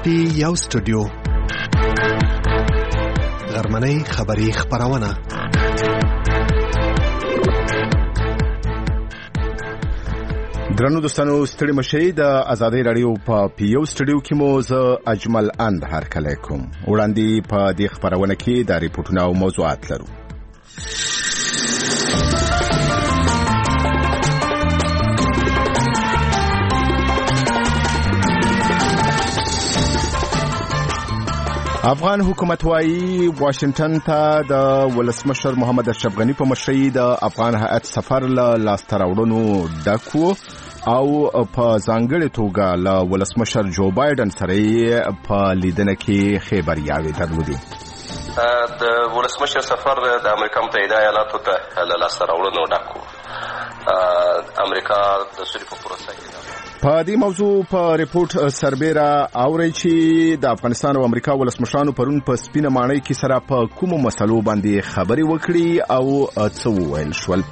یو سټوډیو غرمنۍ خبری خبرونه درنو دوستانو ستړي مشي د آزادۍ رادیو په پیو سټوډیو کې مو ز اجمل اند هرکلی کوم وړاندې په دې خبرونه کې د ریپورتونو او موضوعات لرو. افغان حکومت وايي واشنگټن ته د ولسمشر محمد اشرف غنی په مشرۍ د افغان هیئت سفر له لاسته راوړنو ډک و او په ځانګړې توګه له ولسمشر جو بایدن سره په لیدنه کې خبرياوي درلودي. د ولسمشر سفر د امریکا متحده ایالاتو ته له لاسته راوړنو ډک و. امریکا د سولې په پروسه کې په دې موضوع په ریپورت سربېره اوري چې د افغانستان او امریکا ولسمشرانو پرون په سپینه ماڼۍ کې سره په کومو مسلو باندې خبري وکړي او څه وویل شول.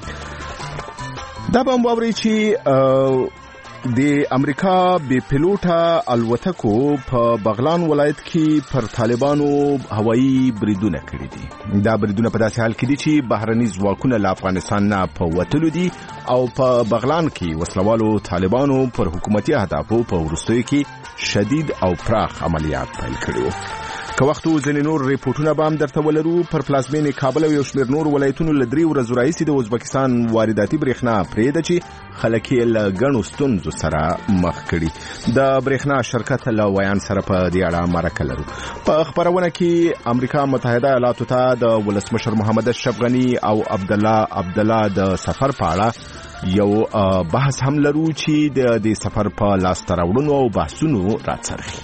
دا به اوري چې د امریکا بي پيلوټه الوتکو په بغلان ولایت کې پر طالبانو هوایي بریدونه کړی دي. دا بریدونه په داسې حال کې دي چې بهرني ځواکونه له افغانستان نه په وتلو دي او په بغلان کې وسلوالو طالبانو پر حکومتي اهدافو په وروستیو کې شدید او پراخ عملیات پیل کړي وو. که وختو ځینې نور ریپورتونه به هم درته ولرو. پر پلازمینې کابل او یو شمېر نور ولایتونو له 3 ورځو راهیسې د ازبکستان وارداتي برېښنا پرېږده چې خلک یې له ګڼو ستونزو سره مخ کړي. د برېښنا شرکت له ویان سره په دې اړه مرکه لرو. په خبرونه کې امریکا متحده ایالاتو ته د ولسمشر محمد اشرف غنی او عبدالله د سفر په اړه یو بحث هم لرو چې د دې سفر په لاسته راوړنو او بحثونو راڅرخي.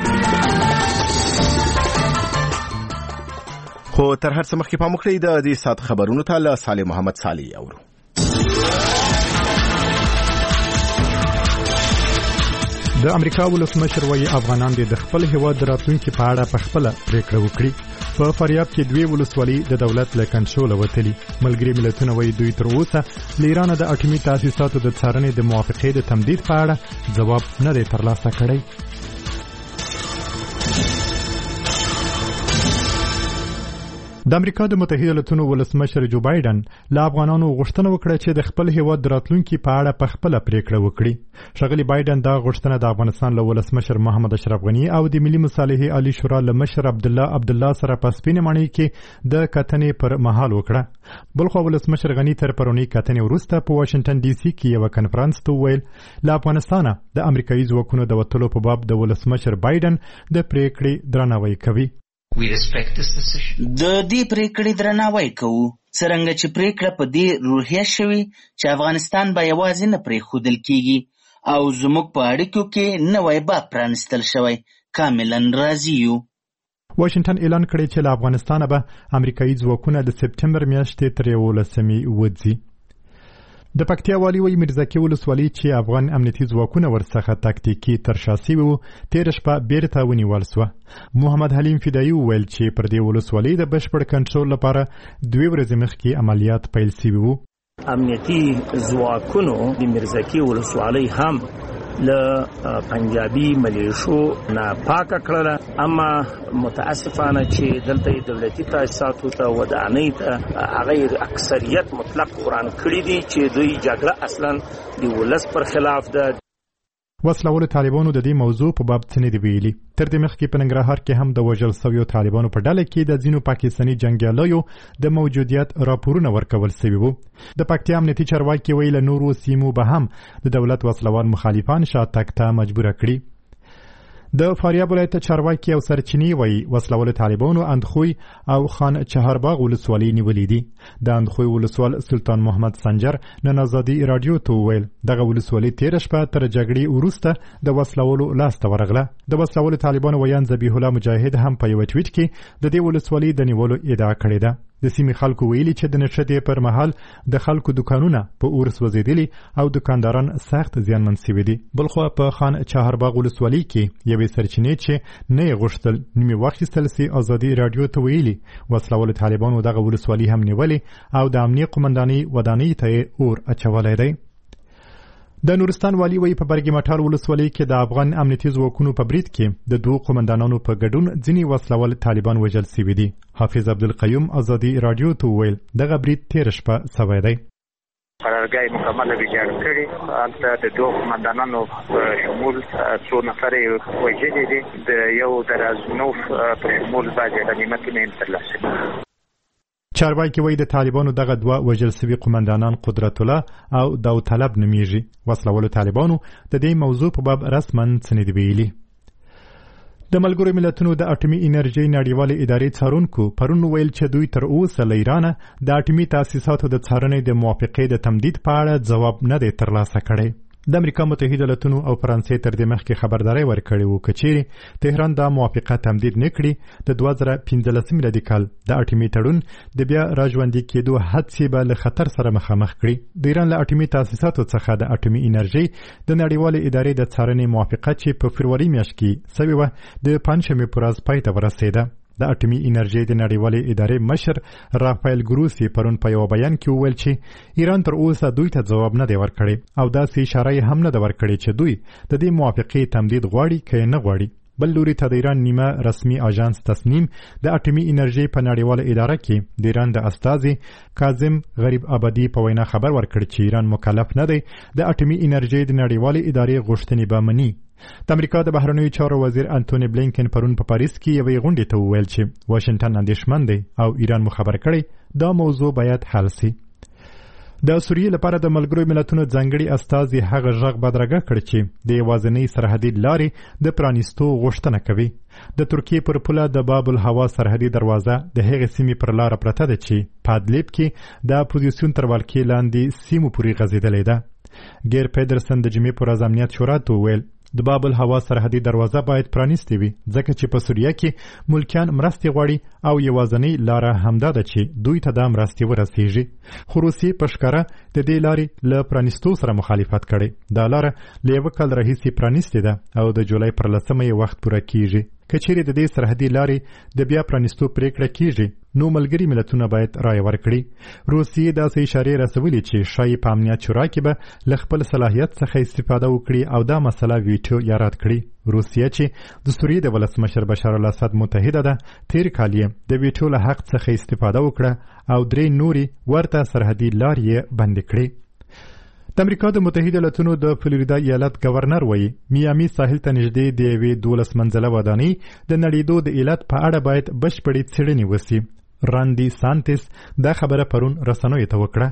خو تر هر څه مخکې پام وکړئ د دې سات خبرونو ته له صالح محمد صالح اورو. د امریکا ولسمشر وايي افغانان د خپل هیواد راتلونکي په اړه په خپل پریکړه وکړي. په فاریاب کې 2 ولسوالۍ د دولت له کنټرول وتلي. ملګری ملتونه وايي دوی تر اوسه له ایران د اټومي تاسیساتو د څارنې د موافقې د تمدید په اړه ځواب نه دی ترلاسه کړی. د امریکا د متحده ایالاتو ولسمشر جو بایدن له افغانانو غوښتنه وکړه چې د خپل هیواد راتلونکي په اړه په خپل پریکړه وکړي. ښاغلي بایدن دا غوښتنه د افغانستان له ولسمشر محمد اشرف غنی او د ملي مصالحې عالی شورا له مشر عبدالله سره په سپینه ماڼۍ کې د کتنې پر مهال وکړه. بلخو ولسمشر غنی تر پرونی کتنې وروسته په واشنگټن ډي سي کې یو کانفرنس ته ویل له افغانستانه د امریکایي ځواکونو د وتلو په باب د ولسمشر بایدن د پریکړې درناوی کوي. د دې پریکړې درناوی کوو څرنګه چې پریکړه په دې روحیه شوي چې افغانستان به یوازې نه پرېښودل کیږي او زموږ په اړیکو کې نوی باب پرانستل شوی. کاملا راضي یو. واشنگټن اعلان کړی چې له افغانستانه به امریکایي ځواکونه د سپټمبر میاشتې تر 11 وځي. د پکتیا والی وی مرزاکی ولسوالۍ چې افغان امنیتي ځواکونه ورڅخه تاکتیکي ترشاسي وو تیر شپه بیرته ونیول شو. محمد حلیم فدایي ویل چې پر دې ولسوالۍ د بشپړ کنټرول لپاره 2 ورځې مخکې عملیات پیل شوي وو. امنیتي ځواکونو د مرزاکی ولسوالۍ هم له پنجابي ملیشو نه پاکه کړله، اما متاسفانه چې دلته دولتي تاسیساتو ته ودانۍ ته هغه اکثریت مطلق قرآن کړي دي چې دوی جګړه اصلا د ولس پر خلاف ده. وسلوالو طالبانو د دې موضوع په باب څه نه دی ویلي. تر دې مخکې په ننګرهار کې هم د وژل شویو طالبانو په ډله کې د ځینو پاکستاني جنګیالیو د موجودیت راپورونه ورکول شوي وو. د پکتیا امنیتي چارواکي ویل نورو سیمو به هم د دولت وسلوال مخالفان شاتګ ته مجبور کړي. د فاریاب ولایت چارواکي او سرچینی وی وسلوال طالبانو اندخوی او خان چهارباغ ولسوالۍ نیولې دي. د اندخوی ولسوال سلطان محمد سنجر نن آزادي رادیو ته ویل دغه ولسوالۍ تیر شپه تر جګړې وروسته د وسلوالو لاسته ورغله. د وسلوال طالبانو ویان ذبیح الله مجاهد هم په یو ټویټ کې د دې ولسوالۍ د نیولو ادعا کړې ده. د سیمې خلکو ویلي چې د نشټې پر مهال د خلکو دکانونه په اور سوځېدلي او دکانداران سخت زیانمن شوي دي. بلخو په خان چهارباغ ولسوالۍ کې یوې سرچینې چې نه یې غوښتل نیمې واخیستل سي آزادي رادیو ته ویلي وسلوال طالبانو دغه ولسوالۍ هم نیولې او د امنیه قومندانۍ ودانۍ ته اور اچولی دی. د نورستان والي وی په برګي مټال ولسوالۍ کې د افغان امنیتي ځواکونو په برید کې د دوه قومندانانو په ګډون ځینې وسلوال طالبان وژل شوي دي. حافظ عبدالقیوم ازادي رادیو ته وویل دغه برید تېره شپه شوی دی. قرارګاه مکمله ویجاړ کړې، هلته د دوه قومندانانو په شمول څو نفر وژلي دي، د یو د رازنوف په شمول بعضې غنیمتونه یې ترلاسه کړي. چارواکي وایي د طالبانو دغه دوه وژل شوي قومندانان قدرت الله او داوطلب نومیږي. وسلوالو طالبانو د دې موضوع په باب رسما څه نه دي ویلي. د ملګرو ملتونو د اټومي انرژۍ نړیوالې ادارې څارونکو پرون ویل چې دوی تر اوسه له ایرانه د اټومي تاسیساتو د څارنې د موافقې د تمدید په اړه ځواب نه دی ترلاسه کړی. د امریکا متحده ایالاتونو او فرانسې تر دې مخکې خبرداري ورکړې وه که چیرې تهران دا موافقه تمدید نه کړي د 2015 میلادي کال د اټومي تړون د بیا راژوندي کېدو هڅې به له خطر سره مخامخ کړي. د ایران له اټومي تاسیساتو څخه د اټومي انرژۍ د نړیوالې ادارې د څارنې موافقه چې په فروری میاشت کې سوې وه د پنجشنبې په ورځ پای ته ورسېده. د اټومي انرژۍ د نړیوالې ادارې مشر رافایل ګروسی پرون په یو بیان کې وویل چې ایران تر اوسه دوی ته ځواب نه دی ورکړی او داسې اشاره هم نه ده ورکړې چې دوی د دې موافقې تمدید غواړي که نه غواړي. بل لوري ته د ایران نیمه رسمي اژانس تصنیم د اټومي انرژۍ په نړیواله اداره کې د ایران د استازي کاظم غریب آبادي په وینا خبر ورکړ چې ایران مکلف نه دی د اټومي انرژۍ د نړیوالې ادارې غوښتنې به مني. د امریکا د بهرنیو چارو وزیر انټونی بلینکن پرون په پاریس کې یوې غونډې ته وویل چې واشنگټن اندېښمن دی او ایران مو خبر کړی دا موضوع باید حل شي. د سوریې لپاره د ملګرو ملتونو ځانګړي استازي هغه غږ بدرګه کړ چې د یوازینۍ سرحدي لارې د پرانیستو غوښتنه کوي. د ترکیې پر پوله د باب الهوا سرحدي دروازه د هغې سیمې پر لاره پرته ده چې په ادلیب کې د اپوزیسیون تر ولکې لاندې سیمو پورې غځېدلې ده. ګیر پیډرسن د جمعې پر ورځ امنیت شورا ته وویل د باب الهوا سرحدي دروازه باید پرانیستې وي ځکه چې په سوریه کې ملکیان مرستې غواړي او یوازینۍ لاره همدا ده چې دوی ته دا مرستې ورسیږي. خو روسیې په ښکاره د دې لارې له پرانیستو سره مخالفت کړی. دا لاره له یوه کال راهیسې پرانیستې ده او د جولای پر 10 یې وخت پوره کیږي. که چیرې د دې سرحدي لارې د بیا پرانیستو پریکړه کیږي نو ملګري ملتونه باید رایه ورکړي. روسیې داسې اشارې رسولې چې شایي په امنیت شورا کې به له خپل صلاحیت څخه استفاده وکړي او دا مسله ویټو یا رد کړي. روسیه چې د سوریې د ولسمشر بشار الاسد متحده ده تیر کال یې د ویټو له حق څخه استفاده وکړه او 3 نوري ورته سرحدي لارې بند کړي. د امریکا د متحده ایالاتونو د فلوریدا ایالت گورنر وایي میامي ساحل ته نږدې د یوې 12 منزله ودانۍ د نړېدو د علت په اړه باید بشپړې څېړنې وسي. راندي سانتس دا خبره پرون رسنیو ته وکړه.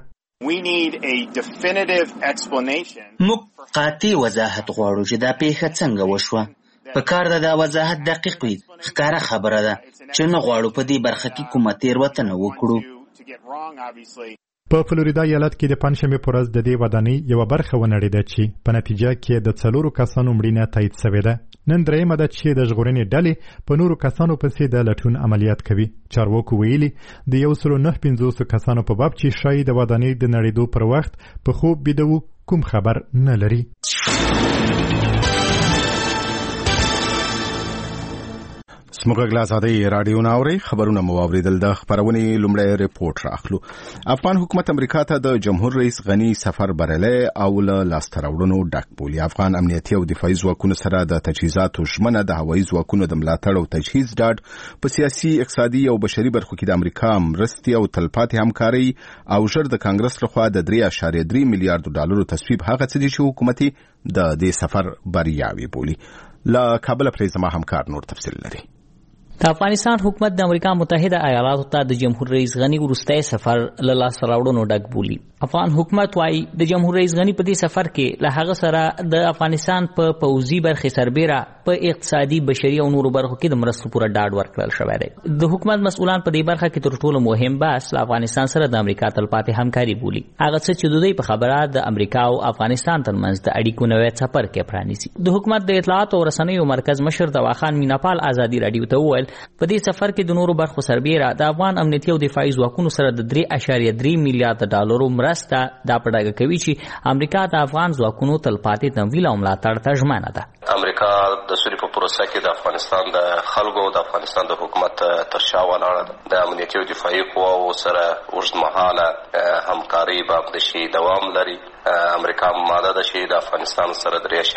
موږ قاطع وضاحت غواړو چې دا پیښه څنګه وشوه. په کار ده دا وضاحت دقیق وي. ښکاره خبره ده چې نه غواړو په دې برخه کې کومه تېروتنه وکړو. په فلوریدا ایالت کې د پنجشنبې په ورځ د دې ودانۍ یوه برخه ونړېده چې په نتیجه کې د 4 کسانو مړینه تایید شوې ده. نن درېیمه ده چې د ژغورنې ډلې په نورو کسانو پسې د لټون عملیات کوي. چارواکو ویلي د 159 کسانو په باب چې شایي د ودانۍ د نړېدو پر وخت په خوب بیده وو کوم خبر نه لري. سمګل آزادۍ رادیو ناوري خبرونه مو اوریدل. د خبرونې لومړی ریپورت راخلو. افغان حکومت امریکا ته د جمهور رئیس غنی سفر بریلی او له لاسته راوړنو ډک بولي. افغان امنیتي او دفاعي ځواکونو سره د تجهیزاتو ژمنه د هوایي ځواکونو د ملاتړ او تجهیز ډاډ په سیاسي اقتصادي او بشري برخو کې د امریکا مرستې او تلپاتې همکاري او ژر د کانګرس لخوا د 3.3 میلیارډ ډالرو تصویب هغه څه دي چې حکومت د دې سفر بریاوي بولي. له کابل پرې زما همکار نور تفصیل لري. د افغانستان حکومت د امریکا متحده ایالاتو ته د جمهور رئیس غنی وروستی سفر له لاسته راوړنو ډک بولي. افغان حکومت وايي د جمهور رئیس غنی په دې سفر کې له هغه سره د افغانستان په پوځي برخې سربېره په اقتصادي بشري او نورو برخو کې د مرستو پوره ډاډ ورکړل شوی دی. د حکومت مسؤلان په دې برخه کې تر ټولو مهم بحث له افغانستان سره د امریکا تلپاتې همکاري بولي. هغه څه چې د دوی په خبره د امریکا او افغانستان ترمنځ د اړیکو نوې څپر کې پرانیزي. د حکومت د اطلاعات او رسنیو مرکز مشر دواخان میناپال آزادي رادیو ته وویل په دې سفر کې د نورو برخو سربېره د افغان امنیتي او دفاعي ځواکونو سره د 3.3 میلیارډ ډالرو مرسته دا په ډاګه کوي چې امریکا د افغان ځواکونو تلپاتې تمویل او ملاتړ ته ژمنه ده. امریکا د سولې په پروسه کې د افغانستان د خلکو د افغانستان د حکومت تر شا ولاړه ده. د امنیتي او دفاعي قواو سره اوږدمهاله همکاري به همداسې دوام لري. امریکا ماده ده چې د افغانستان سره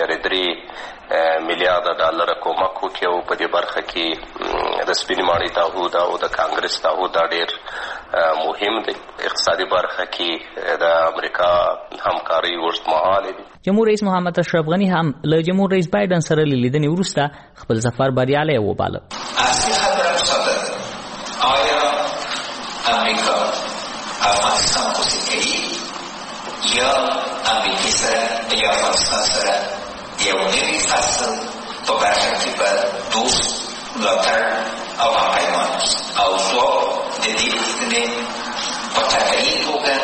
3.3 میلیارډ ډالر کومک وکړي او په دې برخه کې د سپینې ماڼۍ تعهد او د کانګرس تعهد دا ډېر مهم دی. اقتصادي برخه کې د امریکا همکاري اوږدمهاله دي. جمهور رئیس محمد اشرف غني هم له جمهور رئیس بایدن سره لیدنې وروسته خپل سفر بریالی وباله. اصلي خبره مصادره آیا امریکا افغانستان خوشی کوي یا امریکا سره یا افغانستان سره یو نوی فصل په برخه کې به دوست ملاتړ او همپیمان او ځواب د دې پوښتنې په ټاکلې توګه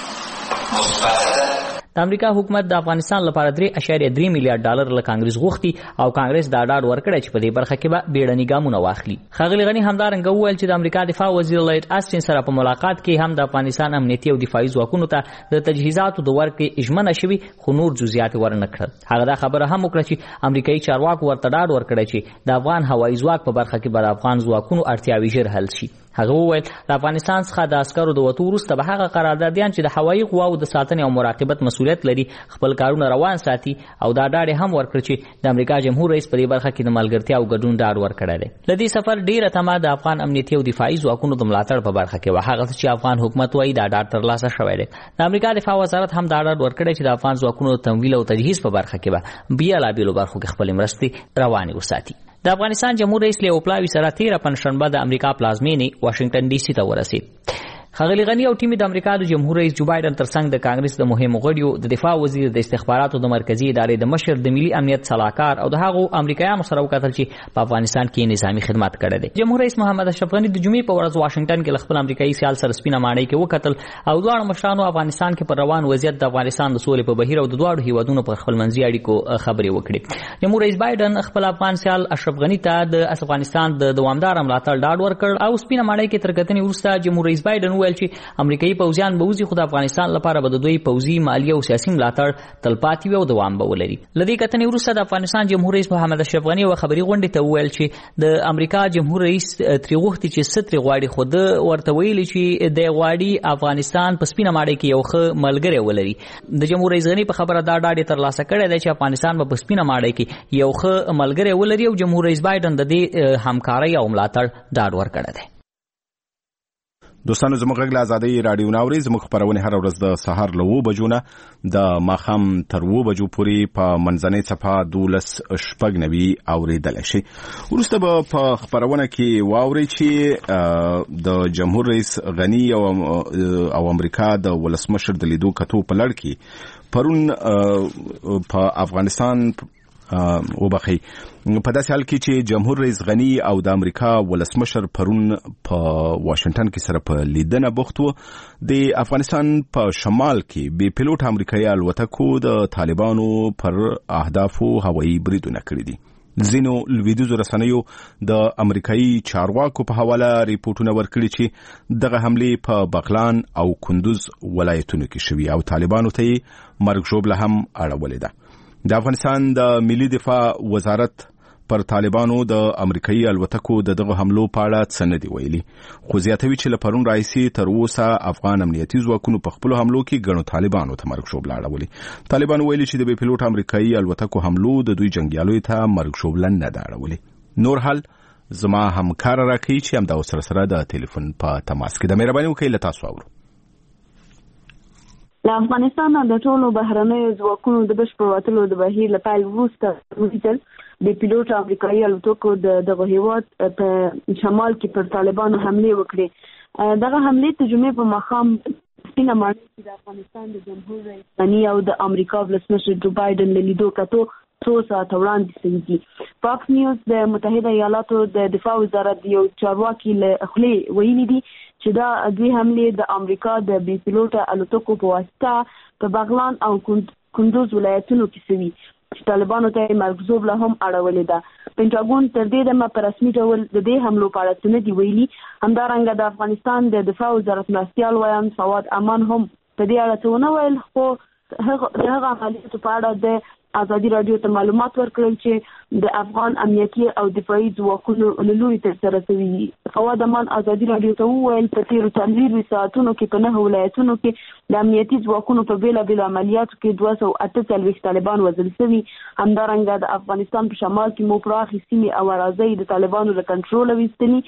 مثبت ده. د امریکا حکومت د افغانستان لپاره 3.3 میلیارډ ډالر له کانګرس غوښتي او کانګرس دا ډاډ ورکړی چې په دې برخه کې به بیړني ګامونه واخلي. ښاغلي غني همدارنګه وویل چې د امریکا دفاع وزیر لوید آسټن سره په ملاقات کې هم د افغانستان امنیتي او دفاعي ځواکونو ته د تجهیزاتو د ورکړې ژمنه شوې خو نور جزئیات ورنه کړل. هغه دا خبره هم وکړه چې امریکایي چارواکو ورته ډاډ ورکړی چې د افغان هوایي ځواک په برخه کې به د افغان ځواکونو اړتیاوې ژر حل شي. هغه وویل د افغانستان څخه د عسکرو د وتو وروسته به هغه قراردادیان چې د هوایي قواو د ساتنې او مراقبت مسؤلیت لري خپل کارونه روان ساتي او دا ډاډ هم ورکړ چې د امریکا جمهور رئیس په دې برخه کې د ملګرتیا او ګډون ډاډ ورکړی دی. له دې سفر ډیره تمه د افغان امنیتي او دفاعي ځواکونو د ملاتړ په برخه کې وه. هغه چې افغان حکومت وایي دا ډاډ ترلاسه شوی دی. د امریکا دفاع وزارت هم دا ډاډ ورکړی چې د افغان ځواکونو د تمویل او تجهیز په برخه کې به بېلابېلو برخو کې خپلې مرستې روانې وساتي. د افغانستان جمهور رئیس لیو پلاوی سره 13 پنځشنبه د امریکا پلازمینې واشنگټن ډي سي ته ورسید. ښاغلي غني او ټیم د امریکا د جمهور رئیس جو بایدن ترڅنګ د کانګرس د مهمو غړیو د دفاع وزیر د استخباراتو د مرکزی ادارې د مشر د ملي امنیت صلاحکار او د هغو امریکایانو سره وکتل چې په افغانستان کې نظامی خدمات کړي دي. جمهور رئیس محمد اشرف غني د جمعې په ورځ واشنگټن کې خپل امریکایي سیال سره سپینه ماڼۍ کې وکتل او دواړو مشرانو افغانستان کې پر روان وضعیت د افغانستان د سولې په بهیر او د دواړو هیوادونو پر خپلمنځي اړیکو خبرې وکړي. جمهور رئیس بایدن خپل افغان سیال اشرف غني ته د افغانستان د دوامدار ملاتړ ډاډ ورکړ او سپینه ماڼۍ کې تر کتنې وروسته جمهور رئیس بایدن وویل چې امریکایي پوځیان به وځي خو د افغانستان لپاره به د دوی پوځي مالی او سیاسي ملاتړ تلپاتې وي او دوام به ولري. له دې کتنې وروسته د افغانستان جمهور رئیس محمد اشرف غني یوه خبري غونډې ته وویل چې د امریکا جمهور رئیس ترې غوښتي چې څه ترې غواړي خو ده ورته ویلي چې دی غواړي افغانستان په سپینه ماڼۍ کې یو ښه ملګری ولري. د جمهور رئیس غني په خبره دا ډاډ یې ترلاسه کړی دی چې افغانستان به په سپینه ماڼۍ کې یو ښه ملګری ولري او جمهور رئیس بایدن د دې همکارۍ او ملاتړ ډاډ ورکړی دی. دوستانو زموږ غږ له ازادۍ راډیو نه اورئ. زموږ خپرونې هره ورځ د سهار له 7 بجو نه د ماښام تر 7 بجو پورې په منځنۍ صفحه 12:96 اورېدلی شي. وروسته به په خپرونه کې واورئ چې د جمهور رئیس غني او امریکا د ولسمشر د لیدو کتو په لړ کې پرون په افغانستان وبخي په داسې حال کې چې جمهور رئیس غني او د امریکا ولسمشر پرون په واشنگټن کې سره په لیدنه بوخت وو. د افغانستان په شمال کې بې پیلوټ امریکایي الوتکو د طالبانو پر اهدافو هوایي بریدونه کړي دي. ځینو لویدیځو رسنیو د امریکایي چارواکو په حواله ریپورټونه ورکړي چې دغه حملې په بغلان او کندوز ولایتونو کې شوي او طالبانو ته یې مرګ ژوبله هم اړولې ده. د افغانستان د ملي دفاع وزارت پر طالبانو د امریکایي الوتکو دغه حملو په اړه څه نه دي ویلي خو زیاتوي چې له پرون راهیسې تر اوسه افغان امنیتي ځواکونو په خپلو حملو کې ګڼو طالبانو ته مرګ ژوبله اړولې. طالبانو ویلي چې د بې پیلوټ امریکایي الوتکو حملو د دوی جنګیالیو ته مرګ ژوبله نه ده اړولې. نور حال زما همکار راکوي چې همدا سره د ټلیفون په تماس کې د مهرباني وکړئ له تاسو اورو. له افغانستان د ټولو بهرنیو ځواکونو د بشپړ وتلو د بهیر له پیل وروسته ولیدل د پیلوټ امریکایي الوتکو دغه هیواد په شمال کې پر طالبانو حملې وکړې. دغه حملې د جمعې په ماښام سپینه ماڼۍ کې د افغانستان د جمهور رئیس غني او د امریکا ولسمشر جو بایدن له لیدو کتو څو ساعته وړاندې شوي دي. فاکس نیوز د متحده ایالاتو د دفاع وزارت یو چارواکي له خولې ویلي دي چې دا دوی حملې د امریکا د بې پیلوټه الوتکو په واسطه په بغلان او کندوز ولایتونو کې شوي چې طالبانو ته یې مرګ ژوبله هم اړولې ده. پینټاګون تر دې دمه په رسمي ډول د دې حملو په اړه څه نه دي ویلي. همدارنګه د افغانستان د دفاع وزارت مرستیال ویان فواد امان هم په دې اړه څه ونه ویل خو د هغه عملیاتو په اړه د ازادي رادیو ته معلومات ورکړل چې د افغان امنیتي او دفاعي ځواکونو له لوري ترسره شوي. فواد امان ازادي رادیو ته وویل په تیرو 24 ساعتونو کې په 9 ولایتونو کې د امنیتي ځواکونو په بیلابیلو عملیاتو کې 248 طالبان وژل شوي. همدارنګه د افغانستان په شمال کې مو پراخې سیمې او اراضۍ د طالبانو له کنټروله ویستلي.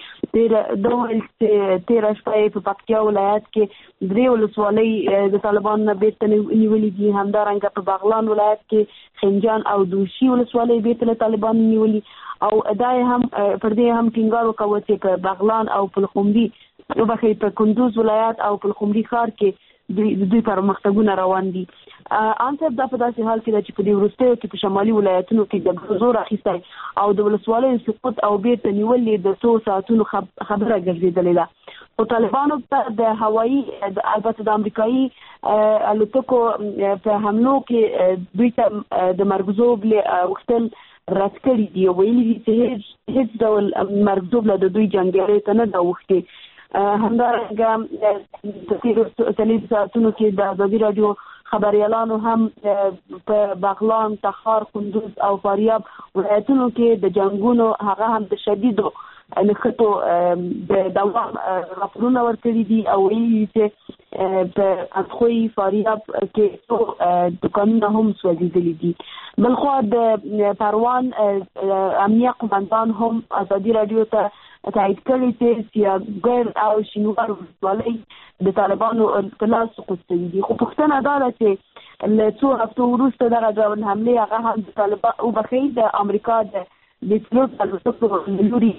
تیر شپه په پکتیا ولایت کې 3 ولسوالۍ د طالبانو نه بیرته نیولې دي. همدارنګه په بغلان ولایت کې خنجان او دوشي ولسوالۍ بیرته له طالبانو نیولې او دای هم پر دې هم ټینګار وکړ چې په بغلان او پلخمري په کندوز ولایت او پلخمري ښار کې دوی پرمختګونه روان دي. انصر دا په داسې حال کې چې په دې وروستیو کې په شمالي ولایتونو کې د زور اخیستی او د ولسوالیو سقوط او بیرته نیول د 2 ساعتونو خبره ګرځېدلې ده. خو طالبانو ته د هوایي البته د امریکایي الوتکو په حملو کې دوی ته د مرګزوب غوښتل رد کړي دي. ویلي دي چې هیڅ ډول مرګزوب له دوی جنګیالي ته نه ده غوښتې. همدارنګه د تیرو 3 ساعتونو کې د ازادي رادیو خبريالانو هم په بغلان، تخار، کندوز او فاریاب ولایتونو کې د جنگونو هغه هم د شدیدو نخټو د دوام راپورونه ورکړي دي او ویلي چې په اخوی فاریاب کې دکانونه هم سوځېدلي دي. بلخوا د پروان امنیه قومندان هم ازادي رادیو ته تایید کړی چې سیاګر او شینوار ولسوالۍ د طالبانو په لاس سقوط شوي دي. خو پوښتنه دا ده چې له څو هفتو وروسته دغه ډول حملې هغه هم د طالبان وبخښئ د امریکا د پیلوټ الوتکو له لوري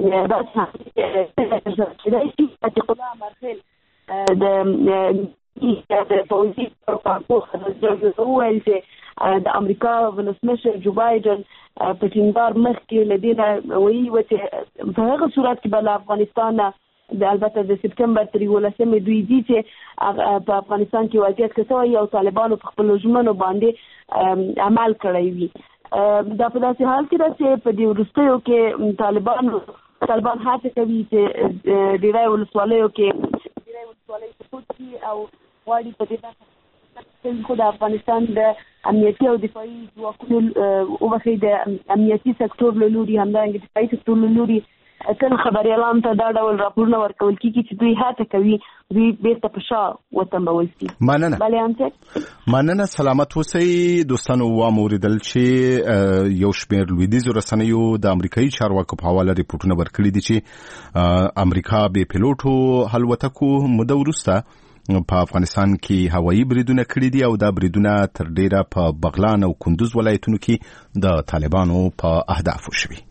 داسې کېدای شي چې قدام مرخیل د پوځي پروپاګاندا وویل چې د امریکا ولسمشر جو بایدن په ټینګار مخکې له دې نه وایي چې په هغه صورت کې به له افغانستان البته د سپتمبر 13 دوی دي چې په افغانستان کې وضعیت کسوي او طالبانو په خپل ژمنو باندې عمل کړی وي. دا په داسې حال کې ده چې په دې وروستیو کې طالبان هڅه کوي چې ډیری ولسوالیو سقوط کړي او غواړي په دې خو د افغانستان د امنیتي او دفاعي ځواکونو وبخښئ د امنیتي سکتور له لوري همدارنګه دفاعي سکتور له لوري تل خبريالانو ته دا ډول راپورونه ورکول کیږي چې دوی هڅه کوي دوی بیرته په شا وتمبول شي. مننه. سلامت اوسئ دوستانو. واوریدل چې یو شمېر لویدیځو رسنیو د امریکایي چارواکو په حواله ریپورتونه ورکړي دي چې امریکا به پیلوټو الوتکو موده وروسته په افغانستان کې هوایي بریدونه کړي دي او دا بریدونه تر ډیره په بغلان او کندوز ولایتونو کې د طالبانو په اهدافو شوي.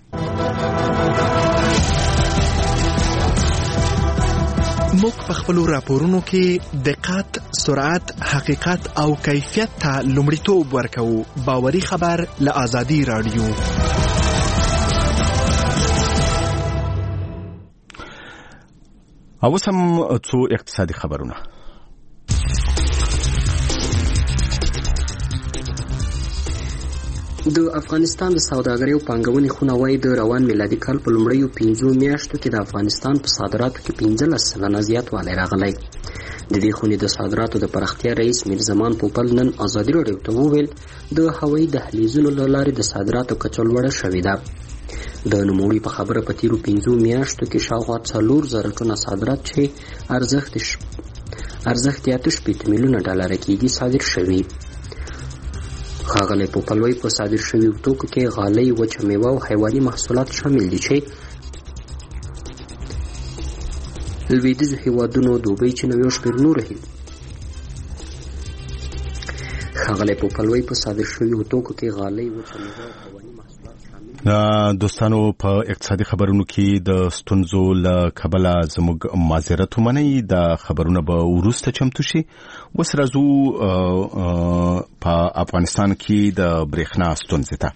موږ په خپل راپورونو کې دقت، سرعت، حقیقت او کیفیت ته لومړیتوب ورکوو. باوري خبر له ازادي رادیو. اوس هم څو اقتصادي خبرونه. د افغانستان د سوداګرۍ او پانګونې خونه وايي د روان میلادي کال په لومړیو 5 میاشتو کې د افغانستان په صادراتو کې 15% زیاتوالی راغلی. د دې خونې د صادراتو د پراختیا رئیس میرزمان پوپل نن ازادي راډیو ته وویل د هوایي دهلیزونو له لارې د صادراتو کچه لوړه شوې ده. د نوموړي په خبره په تیرو 5 میاشتو کې شاوخوا 4,000 ټنه صادرات چې ارزښت یې 8 میلیونه ډالر کېږي صادر شوي. ښاغلی پوپل وايي په صادر شویو توکو کې غالۍ، وچه میوه او حیواني محصولات شامل دي چې لویدیځو هیوادونو دوبۍ، چین او یو شمېر نور ښاغلی پوپل وايي په صادر شویو توکو کې غالۍ، وچه میوه او حیواني محصولات شامل دي. دوستانو په اقتصادي خبرونو کې د ستونزو له کبله زموږ معذرت ومنئ. د خبرونه به وروسته چمتو شي. اوس راځو په افغانستان کې د برېښنا ستونزې ته.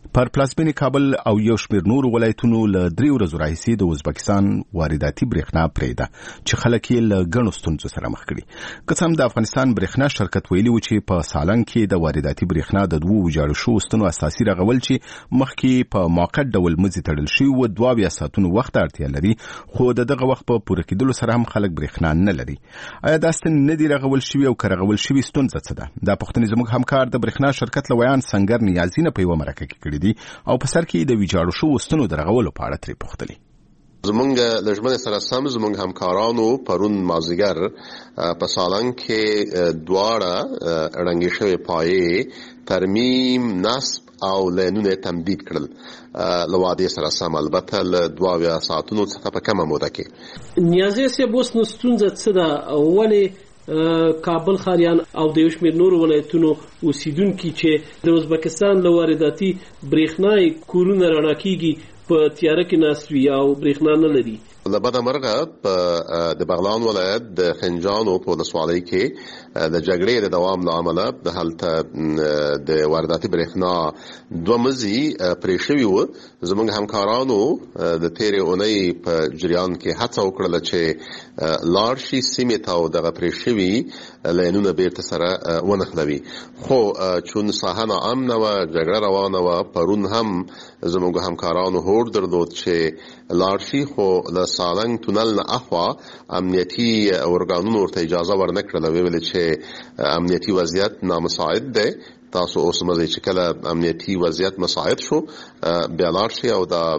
پر پلازمینې کابل او یو شمېر نورو ولایتونو له 3 ورځو راهیسې د ازبکستان وارداتي برېښنا پرېږده چې خلک یې له ګڼو ستونزو سره مخ کړي. که څه هم د افغانستان برېښنا شرکت ویلي و چې په سالنګ کې د وارداتي برېښنا د 2 ویجاړو شوو ستنو اساسي رغول چې مخکې په موقت ډول مزي تړل شوي و 22 ساعتونو وخت اړتیا لري، خو دغه وخت په پوره کېدلو سره هم خلک برېښنا نه لري. آیا دا ستنې نه دي رغول شوي او که رغول شوي ستونزه څه ده؟ دا پوښتنې زموږ همکار د برېښنا شرکت له ویان سنگر نیازي نه په یوه مرکه کې کړي دي او په سر کې د ویجاړو شوو ستنو د رغولو په اړه ترې پوښتلي. زمونږ له ژمنې سره سم زمونږ همکارانو پرون مازدیګر په سالنګ کې دواړه ړنګې شوې پایې ترمیم، نصب او لینونه تمدید کړل له وعدې سره سم، البته له 22 ساعتونو څخه په کمه موده کې. نیازي صاحب اوس نو ستونزه څه ده؟ ولې کابل خاریان او د یو شمېر نورو ولایتونو اوسیدونکي چې د ازبکستان له وارداتي برېښنا کورونه رڼا کیږي په تیاره کې ناست وي او برېښنا نه لري؟ له بده مرغه د بغلان ولایت د خنجانو په ولسوالۍ کې د جګړې د دوام له امله د هلته د وارداتي برېښنا 2 مزي پرې شوي وو. زموږ همکارانو د تیرې اونۍ په جریان کې هڅه وکړله چې لاړ شي سیمې ته او دغه پرې شوي لینونه بیرته سره ونښلوي، خو چون ساحه ناامنه وه، جګړه روانه وه، پرون هم زموږ همکارانو هوډ درلود چې لاړ شي، خو د سالنګ تونل نه اخوا امنیتي ارګانونو ورته اجازه ورنکړله، ویل چې امنیتي وضعیت نامساعد دی، تاسو اوس مزه چې کله امنیتي وضعیت مساعد شو بیا لاړ شي او دا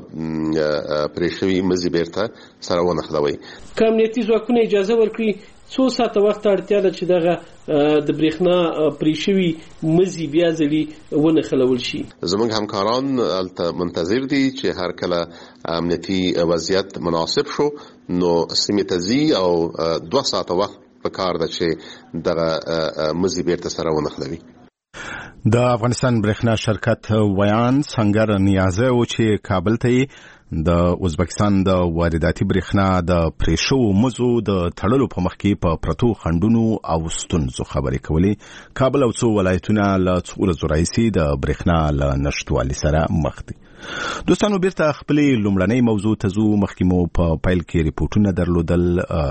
پرې شوي مزي بیرته سره ونښلوي. که امنیتي ځواکونه اجازه ورکړي څو ساعته وخت اړتیا ده چې دغه د برېښنا پرې شوي مزي بیا ځلې ونښلول شي؟ زموږ همکاران هلته منتظر دي چې هر کله امنیتي وضعیت مناسب شو نو سیمې ته ځي او 2 ساعته وخت پکار ده چې دغه مزي بیرته سره ونښلوي. د افغانستان برېښنا شرکت ویان سنگر نیازه و چې کابل ته د ازبکستان د وارداتي برېښنا د پرې شوو مزو د تړلو په مخ کې په پرتو خنډونو او ستونزو خبرې کولې. کابل او څو ولایتونه له 2 ورځو راهیسې د برېښنا له نشتوالي سره مخ دي. دوستانو بیرته خپلې لومړنۍ موضوع ته ځو. مخکې مو په پیل کې ریپورټونه درلودل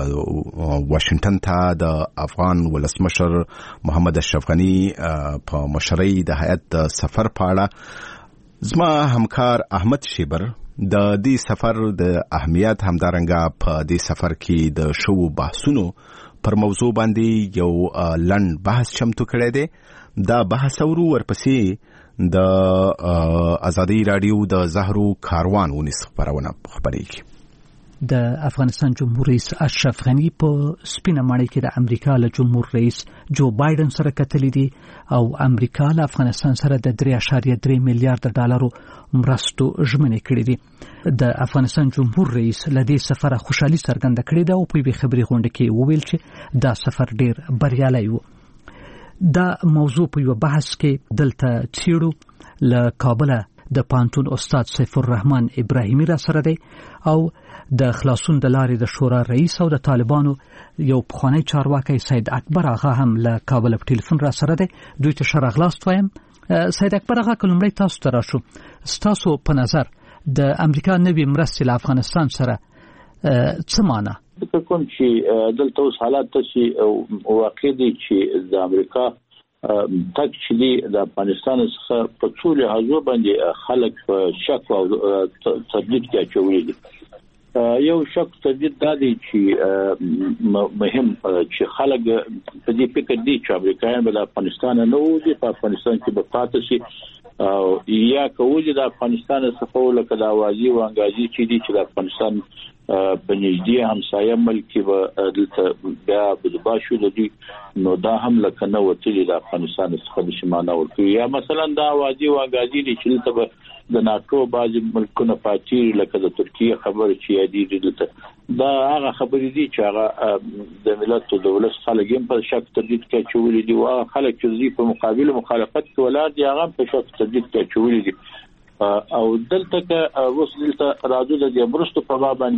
واشنګټن ته د افغان ولسمشر محمد اشرف غني په مشرۍ د هیئت د سفر په اړه. زما همکار احمد شیبر د دې سفر د اهمیت همدارنګه په دې سفر کې د شوو بحثونو پر موضوع باندې یو لنډ بحث چمتو کړی دی. دا بحث اورو ورپسې د ازادي رادیو د زهرو کاروان ونیس خبرونه خبرېږي. د افغانستان جمهور رئیس اشرف غني په سپینه ماڼۍ کې د امریکا له جمهور رئیس جو بایدن سره کتلې دي او امریکا له افغانستان سره د 3.3 میلیارډ ډالرو مرستو ژمنې کړې دي. د افغانستان جمهور رئیس له دې سفره خوشحالي څرګنده کړې ده او په یوې خبري غونډه کې وویل چې دا سفر ډیر بریالی و. دا موضوع په یو بحث کې دلته چیرو له کابل د پانتون استاد سیف الرحمن ابراهیمی را سره دی او د خلاصون د لارې د شورا رئیس او د طالبانو یو پخوانی چارواکی سید اکبر آغا هم له کابل په ټلیفون را سره دی. دوی ته ښه راغلاست وایم. سید اکبر آغا، که لومړی تاسو ته راشو، ستاسو په نظر د امریکا نوې مرستې له افغانستان سره څه معنا؟ فکر کوم چې دلته اوس حالات داسې واقع دي چې د امریکا تک چې دی د افغانستان څخه په څو لحاظو باندې خلک شک او تردید کې اچولي دي. یو شک تردید دا دی چې مهم چې خلک په دې فکر دي چې امریکایان به د افغانستان نه وځي، په افغانستان کې به پاتې شي او یا کوي د افغانستان څخه لکه د اوازي او انګازي چې دي چې د افغانستان په نږدې همسایه ملک به دلته بیا بدباشو دي، نو دا هم لکه نه وتلي د افغانستان څخه د شمانه ورکوي. یا مثلا دا اوازي او انګازي دي چې دلته د ناتو بعضي ملکونه پاتې لکه د ترکیه خبر چې یادي دلته دا هغه خبرې دي چې هغه د ملت او دولت خلک هم په شک تردید کې چولې دي او خلک چې په مقابل مخالفت کې ولر دي هغه په شک تردید کې چولې دي. او دلته که اوس دلته راځو د مرستو په باب باندې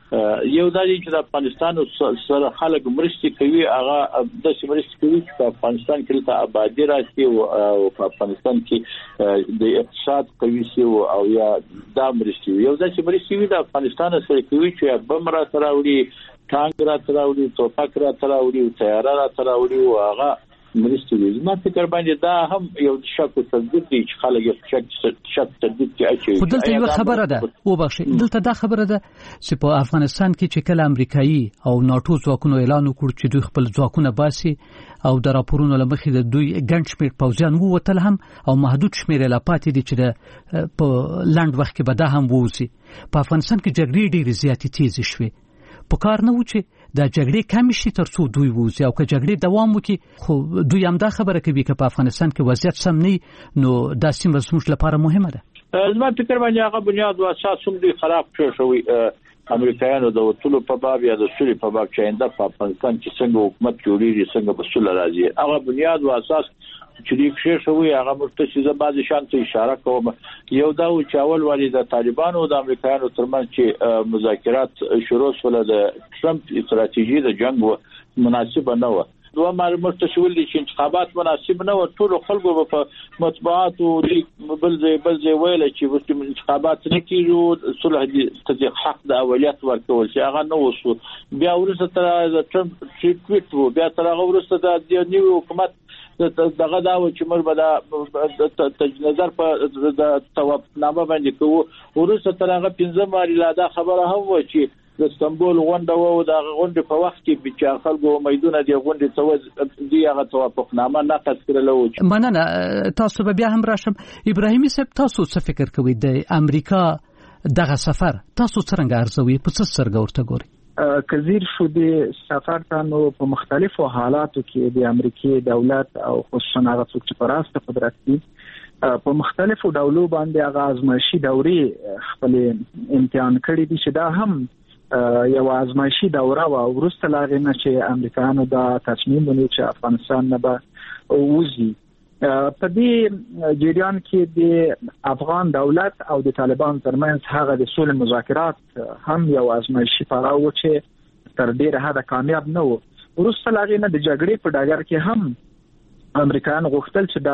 یو د دې چې د افغانستان سره خلک مرستي کوي هغه د مرستي کوي چې په افغانستان کې ته آبادی راشي او په افغانستان کې د اقتصاد قوي شي او یا د مرستي یو د مرستي د افغانستان سره کوي چې بم را تراوړي ټانک را تراوړي توپک را تراوړي او طیاره را تراوړي او هغه مرستي وي ما فکر باندې دا هم یو شک او تردید دی چې خلک یې شک تردید کې اچي خو دلته یو خبره ده او بخښي دلته دا خبره ده چې په افغانستان کې چې کله امریکایي او ناتو ځواکونو اعلان وکړ چې دوی خپل ځواکونه باسي او د راپورونو لمخې د دوی ګڼ شمېر پوځیان ووتل هم او محدود شمېر لا پاتې دي چې په لاند وخت کې به دا هم ووزي په افغانستان کې جګړې ډېرې زیاتې تیزې شوې په کار نه و چې دا جګړې کم شي ترڅو دوی ووزي او که جګړې دوام وکړي خو دوی هم دا خبره کوي چې په افغانستان کې وضعیت سم نه نو دا سیمه زموږ لپاره مهمه ده زما فکر باندې هغه بنیاد او اساس هم دی خراب شوی امریکایانو د وټولو په باب یا د سولې په باب چې انده په افغانستان کې څنګه حکومت جوړیږي څنګه په سولې راځي هغه بنیاد او اساس چې دې شوی هغه مرتشي بعضی شانته اشاره کوم یو دا چې اول ولی د طالبانو او د امریکایانو ترمنځ چې مذاکرات شروع شول د ټرمپ استراتیژي د جنگ مناسب نه و دوه مرتشول دي چې انتخابات مناسب نه و ټول خلکو په مطبوعات او بل ځای ویل چې انتخابات نه کیږي صلح دي حق د اولیت ورکول چې هغه نه وسو بیا ورسته تر ټرمپ ټویټ وو بیا تر هغه ورسته د نیو حکومت دغه دا و چې موږ به د نظر په د توافقنامه باندې کوو ورسته تر هغه 15 ماري لا دا خبره هم و چې د استنبول غونډه و د غونډې په وخت کې چې خلکو امیدونه دی غونډې ته دی هغه توافقنامه نقض کړل و مننه تاسو به بیا هم راشم ابراهیمي صاحب تاسو څه فکر کوئ د امریکا دغه سفر تاسو څنګه ارزوي په څه سترګه ورته ګورئ کزیر شو د سفر ته نو په مختلفو حالاتو کې د امریکای دولت او خصوصا هغه څوک چې پراسته قدرت دي په مختلفو ډولو باندې هغه ازمایشي دورې خپل امتحان کړي دي چې دا هم یو ازمایشي دوره و ورسته لاغې نه چې امریکایانو دا تصمیم ونیو چې افغانستان نه به ووځي په دې جریان کې د افغان دولت او د طالبان ترمنځ هغه د سولې مذاکرات هم یو ازمایشي پړاو و چې تر ډیره حده کامیاب نه و ورسته لاغې نه د جګړې په ډګر کې هم امریکایان غوښتل چې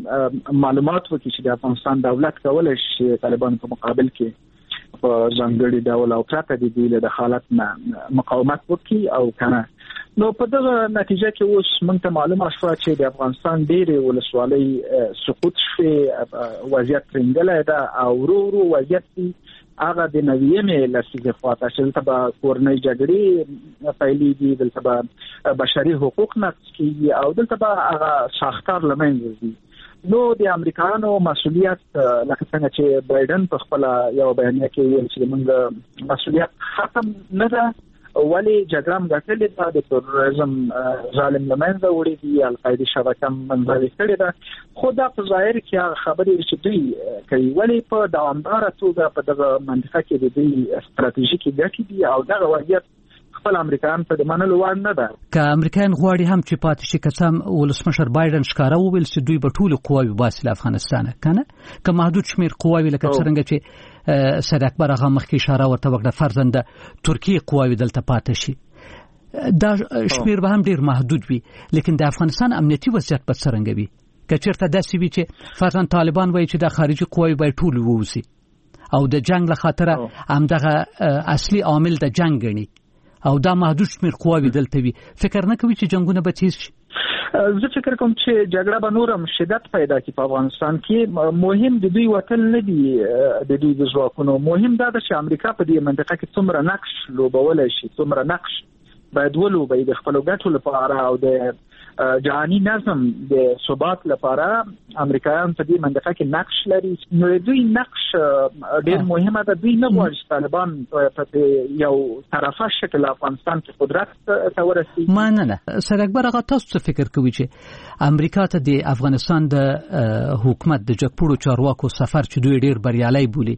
دا معلومات وکړي چې د افغانستان دولت کولای شي طالبان په مقابل کې په ځانګړي ډول او پرته د دې له حالت نه مقاومت وکړي او کنه نو په دغه نتیجه کې اوس موږ ته معلومه شوه چې د افغانستان ډېرې ولسوالۍ سقوط شوې وضعیت ترنګلی ده او ورو وضعیت هغه د نویمې لسیزې خواته چې دلته به کورنۍ جګړې پیلېږي دلته به بشري حقوق نقض کېږي او دلته به هغه ساختار له منځه ځي نو د امریکایانو مسؤلیت لکه څنګه چې بایدن په خپله یوه بیانیه کې ویل چې موږ مسؤلیت ختم نه ده ولی جګړه هم ګټلې ده د تروریزم ظالم له منځه وړي دي القاعدې شبکه هم منځوي کړې ده خو دا په ظاهر کې هغه خبرې چې دوی کوي ولی په دوامداره توګه په دغه منطقه کې د دوی ستراتیژیکې ګټې دي او دغه وضعیت خپل امریکایان په منلو وړ نه ده که امریکایان غواړي هم چې پاتې شي که څه ولسمشر بایدن ښکاره وویل چې دوی به ټولې قواوې باسي له افغانستانه که نه که محدود شمېر قواوې لکه څرنګه چې سید اکبر هغه مخکې اشاره ورته وکړه فرضاً د ترکیې قواوې دلته پاتې شي دا شمېر به هم ډېر محدود وي لیکن د افغانستان امنیتي وضعیت به څرنګه وي که چېرته داسې وي چې فرضاً طالبان وایي چې دا خارجي قواوې باید ټولې ووځي او د جنگ له خاطره همدغه اصلي عامل د جنگ ګڼي او دا محدود شمېر قواوې دلته وي فکر نه کوي چې جنګونه به تیز شي زه فکر کوم چې جګړه به نور هم شدت پیدا کړي په افغانستان کې مهم د دوی وتل نه دي د دوی د ځواکونو مهم دا ده چې امریکا په دې منطقه کې څومره نقش لوبولی شي څومره نقش باید ولوبوي د خپلو ګټو لپاره او د جهاني نظم د ثبات لپاره امریکایان په دې منطقه کې نقش لري نو دوی نقش ډېر مهمه ده دوی نه غواړي چې طالبان په یو طرفه شکل افغانستان کې قدرت ته ورسي مننه سید اکبر هغه تاسو څه فکر کوئ چې امریکا ته د افغانستان د حکومت د جګپوړو چارواکو سفر چې دوی ډېر بریالی بولي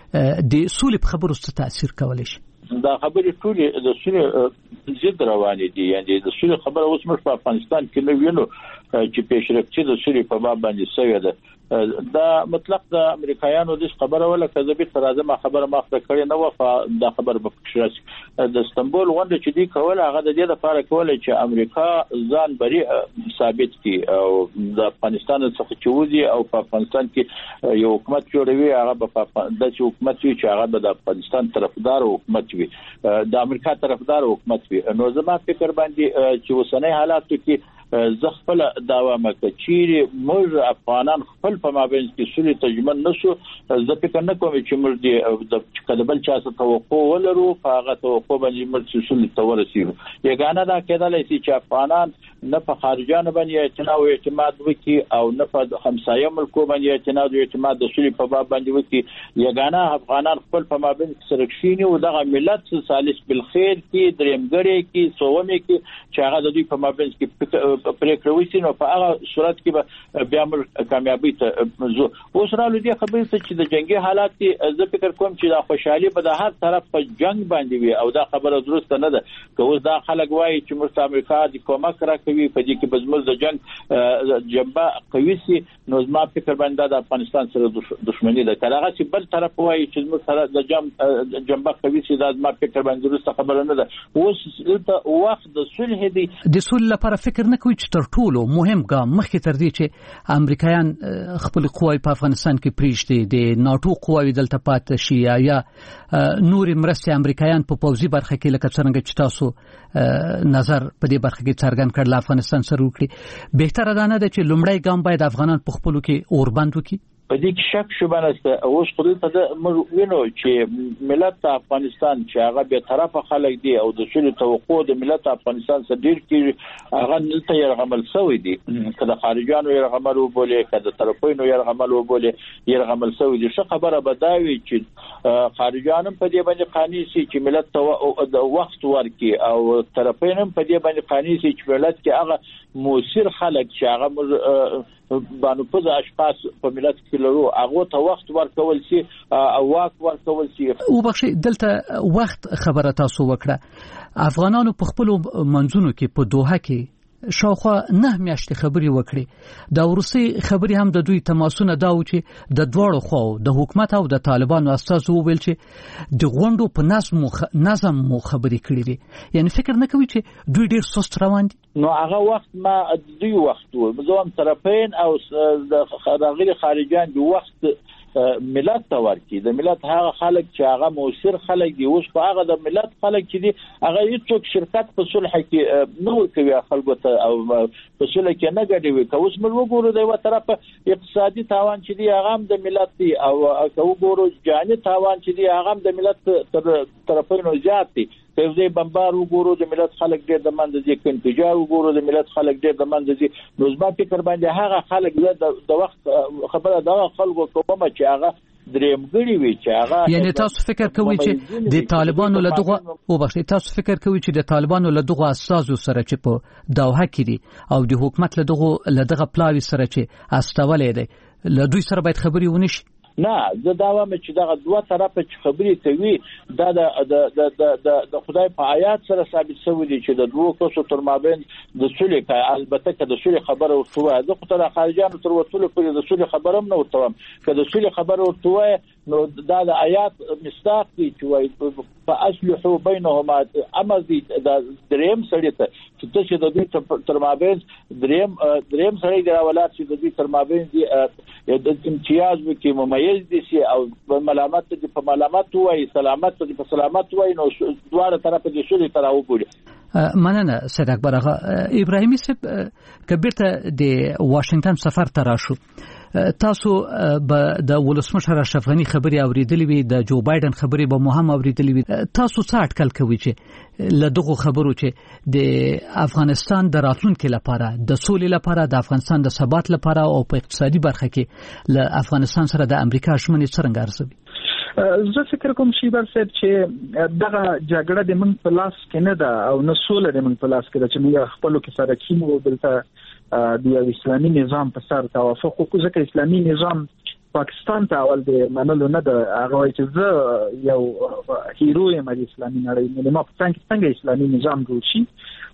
د سولې په خبرو څه تاثیر کولی شي دا خبرې ټولې د سولې ضد روانې دي یعنی د سولې خبره اوس موږ په افغانستان کې نه وینو چې پیشرفتي د سولې په باب باندې سوی ده. دا مطلق د امریکایانو د خبره ولا کذبي ترازه ما خبره ماخته کړې نه و دا خبر په شرس د استنبول غونډه چې دی کول هغه د دې لپاره کول چې امریکا ځان بری ثابت کړي او د افغانستان څخه چوزي او په افغانستان کې یو حکومت جوړوي هغه په د حکومت چې هغه د افغانستان طرفدار حکومت وي د امریکا طرفدار حکومت وي. نو زما فکر باندې چې وسنۍ حالات کې زه خپل داوا مکه چې موږ افغانان خپل په مابین کې سولې تجمن نشو. زه فکر نه کوم چې موږ د کډبل چا څخه توقع ولرو په هغه توقع باندې موږ سولې ته ورسېږو. یګانه دا کېدلای شي چې افغانان نه په خارجانو باندې اعتماد او اعتماد وکړي او نه په همسایه ملکو باندې اعتماد او اعتماد د سولې په باب باندې وکړي. یګانه افغانان خپل په مابین کې سره کښیني او دغه ملت ثالث بالخير کې درېمګړی کې څومې کې چې هغه د دوی په مابین کې پریکړه وشي نو په هغه صورت کې به بیا موږ کامیابی ته زو. اوس راځو دې خبرې ته چې د جنگي حالات کې زه فکر کوم چې دا خوشحالي به د هر طرف په جنگ باندې وي او دا خبره درسته نه ده. که اوس دا خلک وایي چې موږ امریکا د کومک راکوي په دې کې به زموږ د جنگ جنبه قوي سي نو زما فکر باندې د افغانستان سره دښمنی ده. کله چې بل طرف وایي چې موږ سره د جنبه قوي سي دا زما فکر باندې درسته خبره نه ده. اوس دلته وخت د صلح دی د صلح لپاره فکر نه کوي چې تر ټولو مهم ګام مخکې تر دې چې امریکایان خپل قواوې په افغانستان کې پریږدي د ناتو قواوې دلته پاتې شي یا نور مرستې امریکایان په پوځي برخه کې لکه څنګه چې تاسو نظر په دې برخه کې څرګند کړل افغانستان سره وکړي. بهتره ده نه ده چې لومړی ګام باید افغانان په خپلو کې اوربند وکړي. په دې کې شک شوبه نشته. اوس خو دلته موږ وینو چې ملت افغانستان چې هغه به طرفه خلک دي او د سولې توقع د ملت افغانستان سره ډیر کې هغه دلته يرغمل شوی دي. کله خارجانو يرغمل وبولې کله طرفینو يرغمل وبولې يرغمل شوی دي. څه خبره بداوي چې خارجانو په دې باندې قانوني سي چې ملت ته د وخت ورکي او طرفینو په دې باندې قانوني سي چې ملت کې هغه موثر خلک چې هغه باندې په اشخاص په ملت کې لرو هغه ته وخت ورکول شي او واک ورکول شي. او بخښي دلته وخت خبره تاسو وکړه افغانانو په خپل منځونو کې په دوحه کې شاوخوا 9 میاشتې خبرې وکړي. دا ورسي خبرې هم د دوی تماسونه دا و چې د دواړو خو د حکومت او د طالبانو اساس وویل چې د غونډو په نظم مو خبرې کړې دي. یعنی فکر نه کوي چې دوی ډیر سست روان دي. نو هغه وخت ما دوی وخت و زوم طرفین او د غیر خارجان دی وخت ملت ته ورکی. د ملت هغه خلک چې هغه موثر خلک دي اوس په هغه د ملت خلک چې دي هغه هیڅ شرکت په صلح کې نه ورکوي خلکو ته او په صلح کې نه ګډوي. که اوس موږ وګورو د یو طرف اقتصادي تاوان چې دي هغه هم د ملت دي او که وګورو جاني تاوان چې دي هغه هم د ملت طرفینو زیات دي. فوزي بمبار وګورو د ملت خلک ډېر د منځ دي. کنتجار وګورو د ملت خلک ډېر د منځ دي. نو زما فکر باندې هغه خلک د وخت خبره دا خلکو کومه چې هغه درېمګړي وي چې هغه یعنی تاسو فکر کوئ چې د طالبانو له دغه او بخښي تاسو فکر کوئ چې د طالبانو له دغه اساسو سره چې په دوحه کې دي او د حکومت له دغه پلاوی سره چې استولې دي له دوی سره باید خبري ونشي. نه زه دا وایم چې دغه دوه طرفه چې خبرې کوي دا د خدای په آیات سره ثابت شوی دی چې د دوه کسو تر مابین د صلح البته که د صلح خبره ورته زه خو تر خارجانو تر وټولو پورې د صلح خبره هم نه ورته که د صلح خبره ورته نو دا د آیات مستاق دي چې وایي فاصلحوا بينهما امر دي د دریم سړی ته چې د دوی تر مابین دریم سړی دی ولات چې د دوی تر مابین دي د امتیاز وکي مميز دي سي او ملامت دي په ملامت وایي سلامت دي په سلامت وایي نو دواړه طرف دي شولې تر او پورې. مننه سید اکبر آغا. ابراهیمي صاحب کبیرته د واشنگټن سفر ته راشو. تاسو به د ولسمشر اشرف غنی خبري اوریدلې وي د جو بایدن خبري به مهم اوریدلې وي. تاسو څه اټکل کوئ چې له دغه خبرو چې د افغانستان د راتلونکو لپاره د سولې لپاره د افغانستان د ثبات لپاره او په اقتصادي برخه کې له افغانستان سره د امریکا ژمنې څنګه ارزوي؟ زه فکر کوم شیبر صاحب چې دغه جګړه د من په لاس کې نه ده او نه سوله د من په لاس کې ده چې موږ خپل کې سره کینو بلته د اسلامي نظام په سر توافق وکړو ځکه اسلامي نظام پاکستان ته اول د منلو نه ده. هغه وایي چې زه یو هیرو یم د اسلامي نړۍ نو ما څنګه اسلامي نظام جوړ شي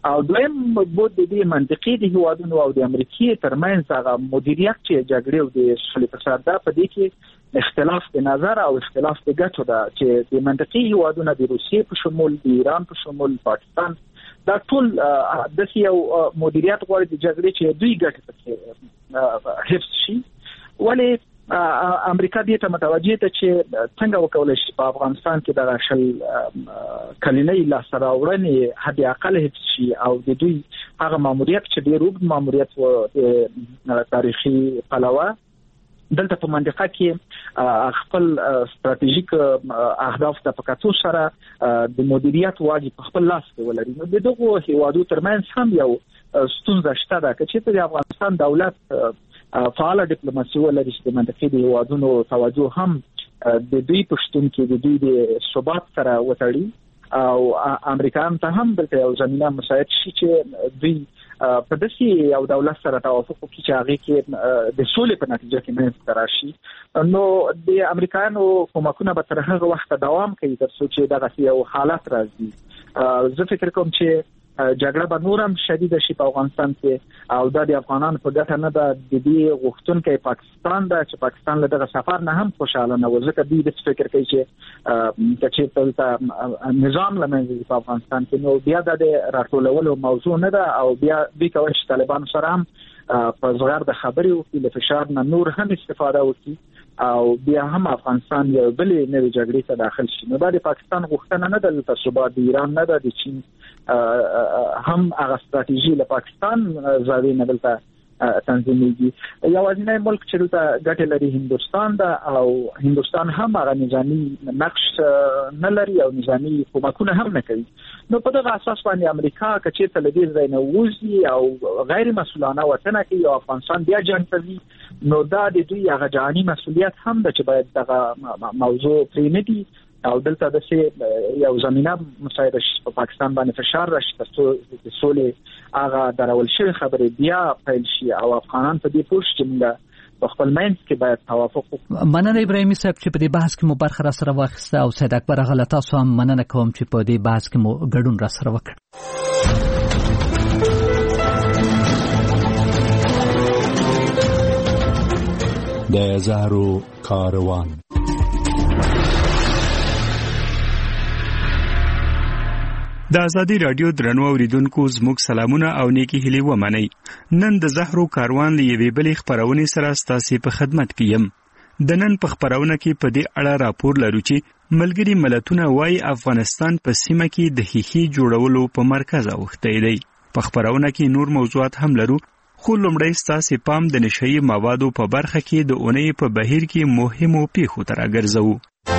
او دویم بود د منطقي د هیوادونو او د امریکای ترمنځ هغه مدیریت چې جګړې او د سولې په سر ده په دې کې اختلاف د نظر او اختلاف د ګټو ده چې د منطقي هیوادونو د روسیې په شمول د ایران په شمول پاکستان دا ټول د یو مدیریت غوړي د جګړې چې دوی ګټه پکې حفظ شي ولی امریکا دې ته متوجه ده چې څنګه وکولای شي په افغانستان کې د راشل کلینې لاسته راوړنې حد اقل حفظ شي او د دوی هغه ماموریت چې ډېر اوږد ماموریت و تاریخي پلوه دلته په منطقه کې خپل ستراتیژیک اهداف د پکاتو سره د مدیریت واجب په خپل لاس کې ولري نو دغه هیوادو ترمنځ هم یو ستونزه شته ده چې په افغانستان دولت فعال ډیپلوماسي ولري چې د منطقې د هیوادونو توجه هم د دوی پښتون کې د دوی د ثبات سره وتړي او امریکایان ته هم د یو زمينه مساعد شي چې دوی په داسې یو دولت سره توافق وکړي چې هغه کې د سولې په نتیجه کې منځته راشي نو د امریکایانو کومکونه به تر هغه وخت دوام کوي تر څو چې دغه یو حالت راځي زه فکر کوم چې جګړه به نورم شدید شي په افغانستان کې او د افغانانو په ګټه نه ده د دې غوښتونکو پاکستان ده چې پاکستان له دغه سفر نه هم خوشاله نه و ځکه دوی د فکر کوي چې ته نظام لمنځه په افغانستان کې نو بیا د راټولولو موضوع نه ده او بیا دوی کوي چې طالبان سره هم په زغر د خبرې وکړي له فشار نه نور هم استفاده وکړي او بیا هم افغانستان یو بل نوې جګړې ته داخل شي نو د پاکستان غوښتنه نه ده چې ثبات د ایران نه ده د چین هم هغه ستراتیژي له پاکستان زاویې نه دلته تنظیمېږي یوازینی ملک چې دلته ګټه لري هندوستان ده او هندوستان هم هغه نظامی نقش نه لري او نظامی کومکونه هم نه کوي نو په دغه اساس باندې امریکا کچې ته لدې ځای نه وځي او غیر مسؤلانه وطنه کوي او افغانستان بیا جنګ کوي نو دا د دوی هغه جهاني مسؤلیت هم ده چې باید دغه موضوع پرې نه دي او دلته د یو زمينه مساعده شي په پاکستان باندې فشار راشي ترڅو د سولې هغه درول شوی خبرې بیا پیل شي او افغانان په دې پوښتنه چې موږ په خپل منځ کې باید توافق وکړو. مننه ابراهیمي صاحب چې په دې بحث کې مو برخه را سره واخیسته او سید اکبر غلطه تاسو هم مننه کوم چې په دې بحث کې مو ګډون را سره وکړ. د زهرو کاروان د ازادي رادیو درنو اوریدونکو زموږ سلامونه او نیکی هیلې ومنئ. نن د زهرو کاروان له یوې بلې خپرونې سره ستاسو په خدمت کې یم. د نن په خپرونه کې په دې اړه راپور لرو چې ملګري ملتونه وايي افغانستان په سیمه کې د ښیښې جوړولو په مرکز اوښتی دی. په خپرونه کې نور موضوعات هم لرو خو لومړی ستاسو پام د نشهیي موادو په برخه کې د اونۍ په بهیر کې مهمو پیښو ته راګرځوو.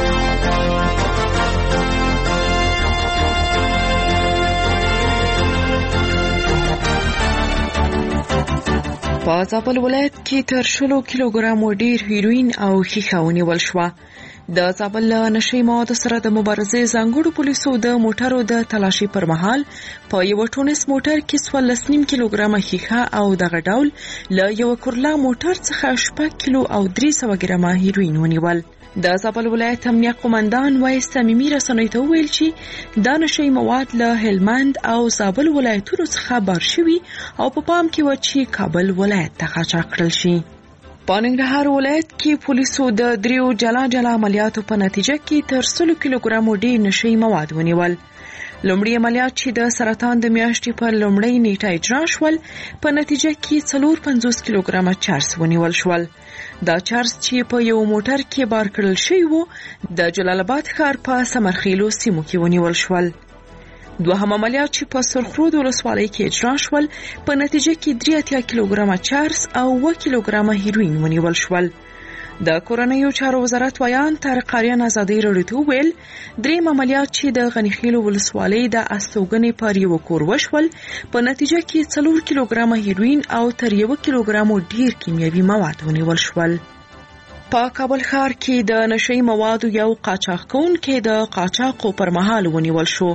په زابل ولایت کې تر 10 کیلوګرامو ډیر هیروین او ښیښه ونیول شوه. د زابل له نشهیي موادو سره د مبارزې ځانګړو پولیسو د موټرو د تلاشي پر مهال په یو ټونس موټر کې 14.5 کیلوګرامه ښیښه او دغه ډول له یو کورلا موټر څخه 6 کیلو او 300 ګرامه هیروین ونیول. د زابل ولایت امنیه قومندان وایس تمیمي رسنیو ته ویل چې دا نشهیي مواد له هلمند او زابل ولایتونو څخه بار شوي او په پام کې و چې کابل ولایت ته قاچاق کړل شي. په ننګرهار ولایت کې پولیسو د 3 جلا عملیاتو په نتیجه کې تر 100 کیلوګرامو ډیر نشهیي مواد ونیول. لومړی عملیات چې د سرطان د میاشتې په لومړۍ نیټه اجرا شول په نتیجه کې 450 کیلوګرامه چرس ونیول شول. دا چرس چې په یو موټر کې بار کړل شوی وو د جلال آباد ښار په سمرخیلو سیمو کې ونیول شول. دوهم عملیات چې په سرخرود ولسوالۍ کې اجرا شول په نتیجه کې 83 کیلوګرامه چرس او 1 کیلوګرامه هیروین ونیول شول. د کورنیو چارو وزارت ویان طارق آریان ازادي راډیو ته ویل دریم عملیات چې د غنیخیلو ولسوالۍ د استوګنې پر یو کور وشول په نتیجه کې 4 کیلوګرامه هیروین او تر 1 کیلوګرامو ډیر کیمیاوي مواد ونیول شول. په کابل ښار کې د نشهیي موادو یو قاچاق کوونکی د قاچاقو پر مهال ونیول شو.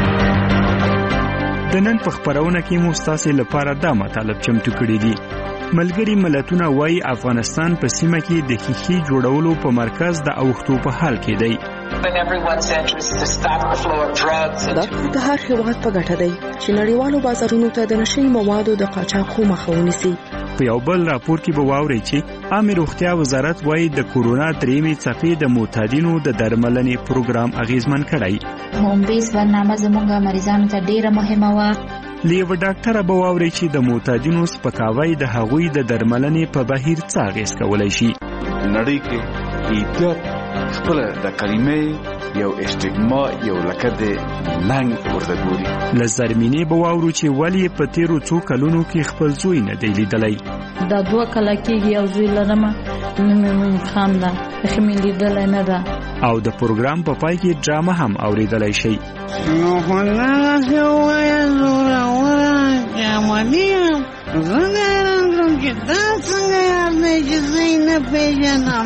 د نن په خپرونه کې مو ستاسو لپاره دا مطالب چمتو کړي دي. ملګري ملتونه وايي افغانستان په سیمه کې د ښیښې جوړولو په مرکز د اوښتو په حال کې دی. دا د هر هیواد په ګټه دی چې نړیوالو بازارونو ته د نشي موادو د قاچاق مخه ونیسي. په یو بل راپور کې به واورئ چې عامه روغتیا وزارت وايي د کورونا درېیمې څپې د معتادینو د درملنې پروګرام اغیزمن کړی. هوم بیس برنامه زموږ مریضانو ته ډیره مهمه وه. له یوه ډاکټره به واورئ چې د معتادینو سپکاوی د هغوی د درملنې په بهیر څه اغیز کولی شي. نړۍ کې احتیاط خپله د کلمې یو استګما یو لکه د لنګ ورته ګوري. له زرمینې به واورو چې ولې په تیرو څو کلونو کې خپل زوی نه دی لیدلی. دا 2 کاله کېږي یو زوی لرمه، نوم خام ده، بیخي مې لیدلی نه ده. او د پروګرام په پای کې ډرامه هم اورېدلی شئ. نو خو دغسې ووایه زوروره جامدي یم، څنګه حیران کړم چې دا څنګه یاد دی چې زه یې نه پېژنم.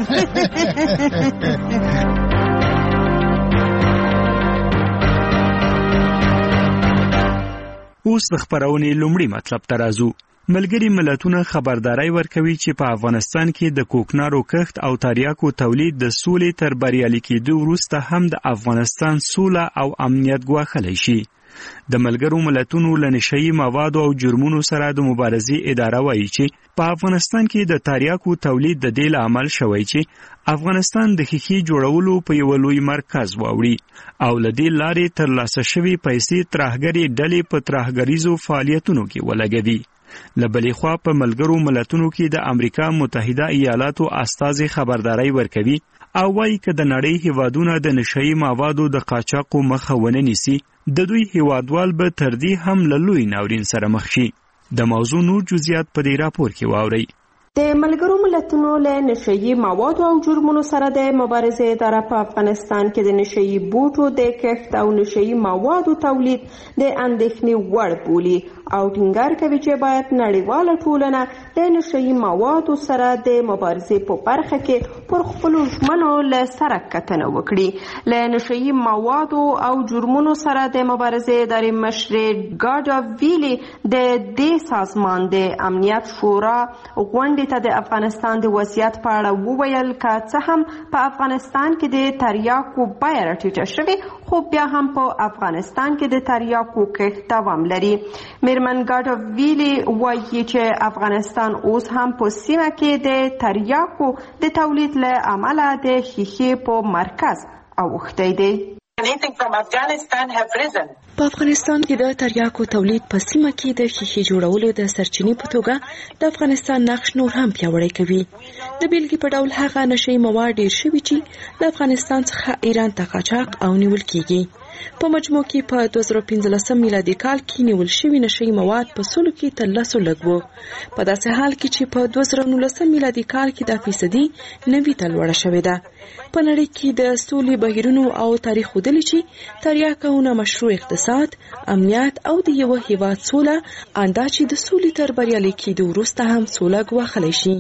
اوس د خبرونې لومړي مطلب ته راځو. ملګري ملتونه خبرداري ورکوي چې په افغانستان کې د کوکنارو کښت او تریاکو تولید د سولې تر بریالي کېدو وروسته هم د افغانستان سوله او امنیت ګواښلی شي. د ملګرو ملتونو له نشهیي موادو او جرمونو سره د مبارزې اداره وایي چې په افغانستان کې د تریاکو تولید د دې لامل شوی چې افغانستان د ښیښې جوړولو په یو لوی مرکز واوړي او له دې لارې ترلاسه شوي پیسې ترهګرې ډلې په ترهګریزو فعالیتونو کې ولګوي. له بلې خوا په ملګرو ملتونو کې د امریکا متحده ایالاتو استازي خبرداري ورکوي او وایي که د نړۍ هیوادونه د نشهیي موادو د قاچاقو مخه ونه نیسي، د دوی هیوادوال به تر دې هم له لوی ناورین سره مخ شي. د موضوع نور جزئیات په دې راپور کې واورئ. د ملګرو ملتونو له نشهیي موادو او جرمونو سره د مبارزې اداره په افغانستان کې د نشهیي بوټو د کښت او نشهیي موادو تولید د اندېښنې وړ بولي او ټینګار کوي چې باید نړیواله ټولنه د نشهیي موادو سره د مبارزې په برخه کې پر خپلو ژمنو له سره کتنه وکړي. له نشهیي موادو او جرمونو سره د مبارزې ادارې مشرې ګاډا ویلي د دې سازمان د امنیت شورا غونډې ته د افغانستان د وضعیت په اړه وویل که څه هم په افغانستان کې د تریاکو بیه راټیټه شوې، خو بیا هم په افغانستان کې د تریاکو کښت دوام لري. میرمن ګاډا ویلي وایي چې افغانستان اوس هم په سیمه کې د تریاکو د تولید له امله د ښیښې په مرکز اوښتی دی. په افغانستان کې د تریاکو تولید په سیمه کې د ښیښې جوړولو د سرچینې په توګه د افغانستان نقش نور هم پیاوړی کوي. د بیلګې په ډول هغه نشهیي مواد ډیر شوي چې د افغانستان څخه ایران ته قاچاق او نیول کیږي. په مجموع کې په 2015 میلادي کال کې نیول شوي نشهیي مواد په سلو کې تر 10 لږ وو، په داسې حال کې چې په 2019 میلادي کال کې دا فیصدي 90 ته لوړه شوې ده. په نړۍ کې د سولې بهیرونو او تاریخ ښودلي چې تریاک او نامشروع اقتصاد، امنیت او د یو هیواد سوله اندا چې د سولې تر بریالي کېدو وروسته هم سوله ګواښلی شي.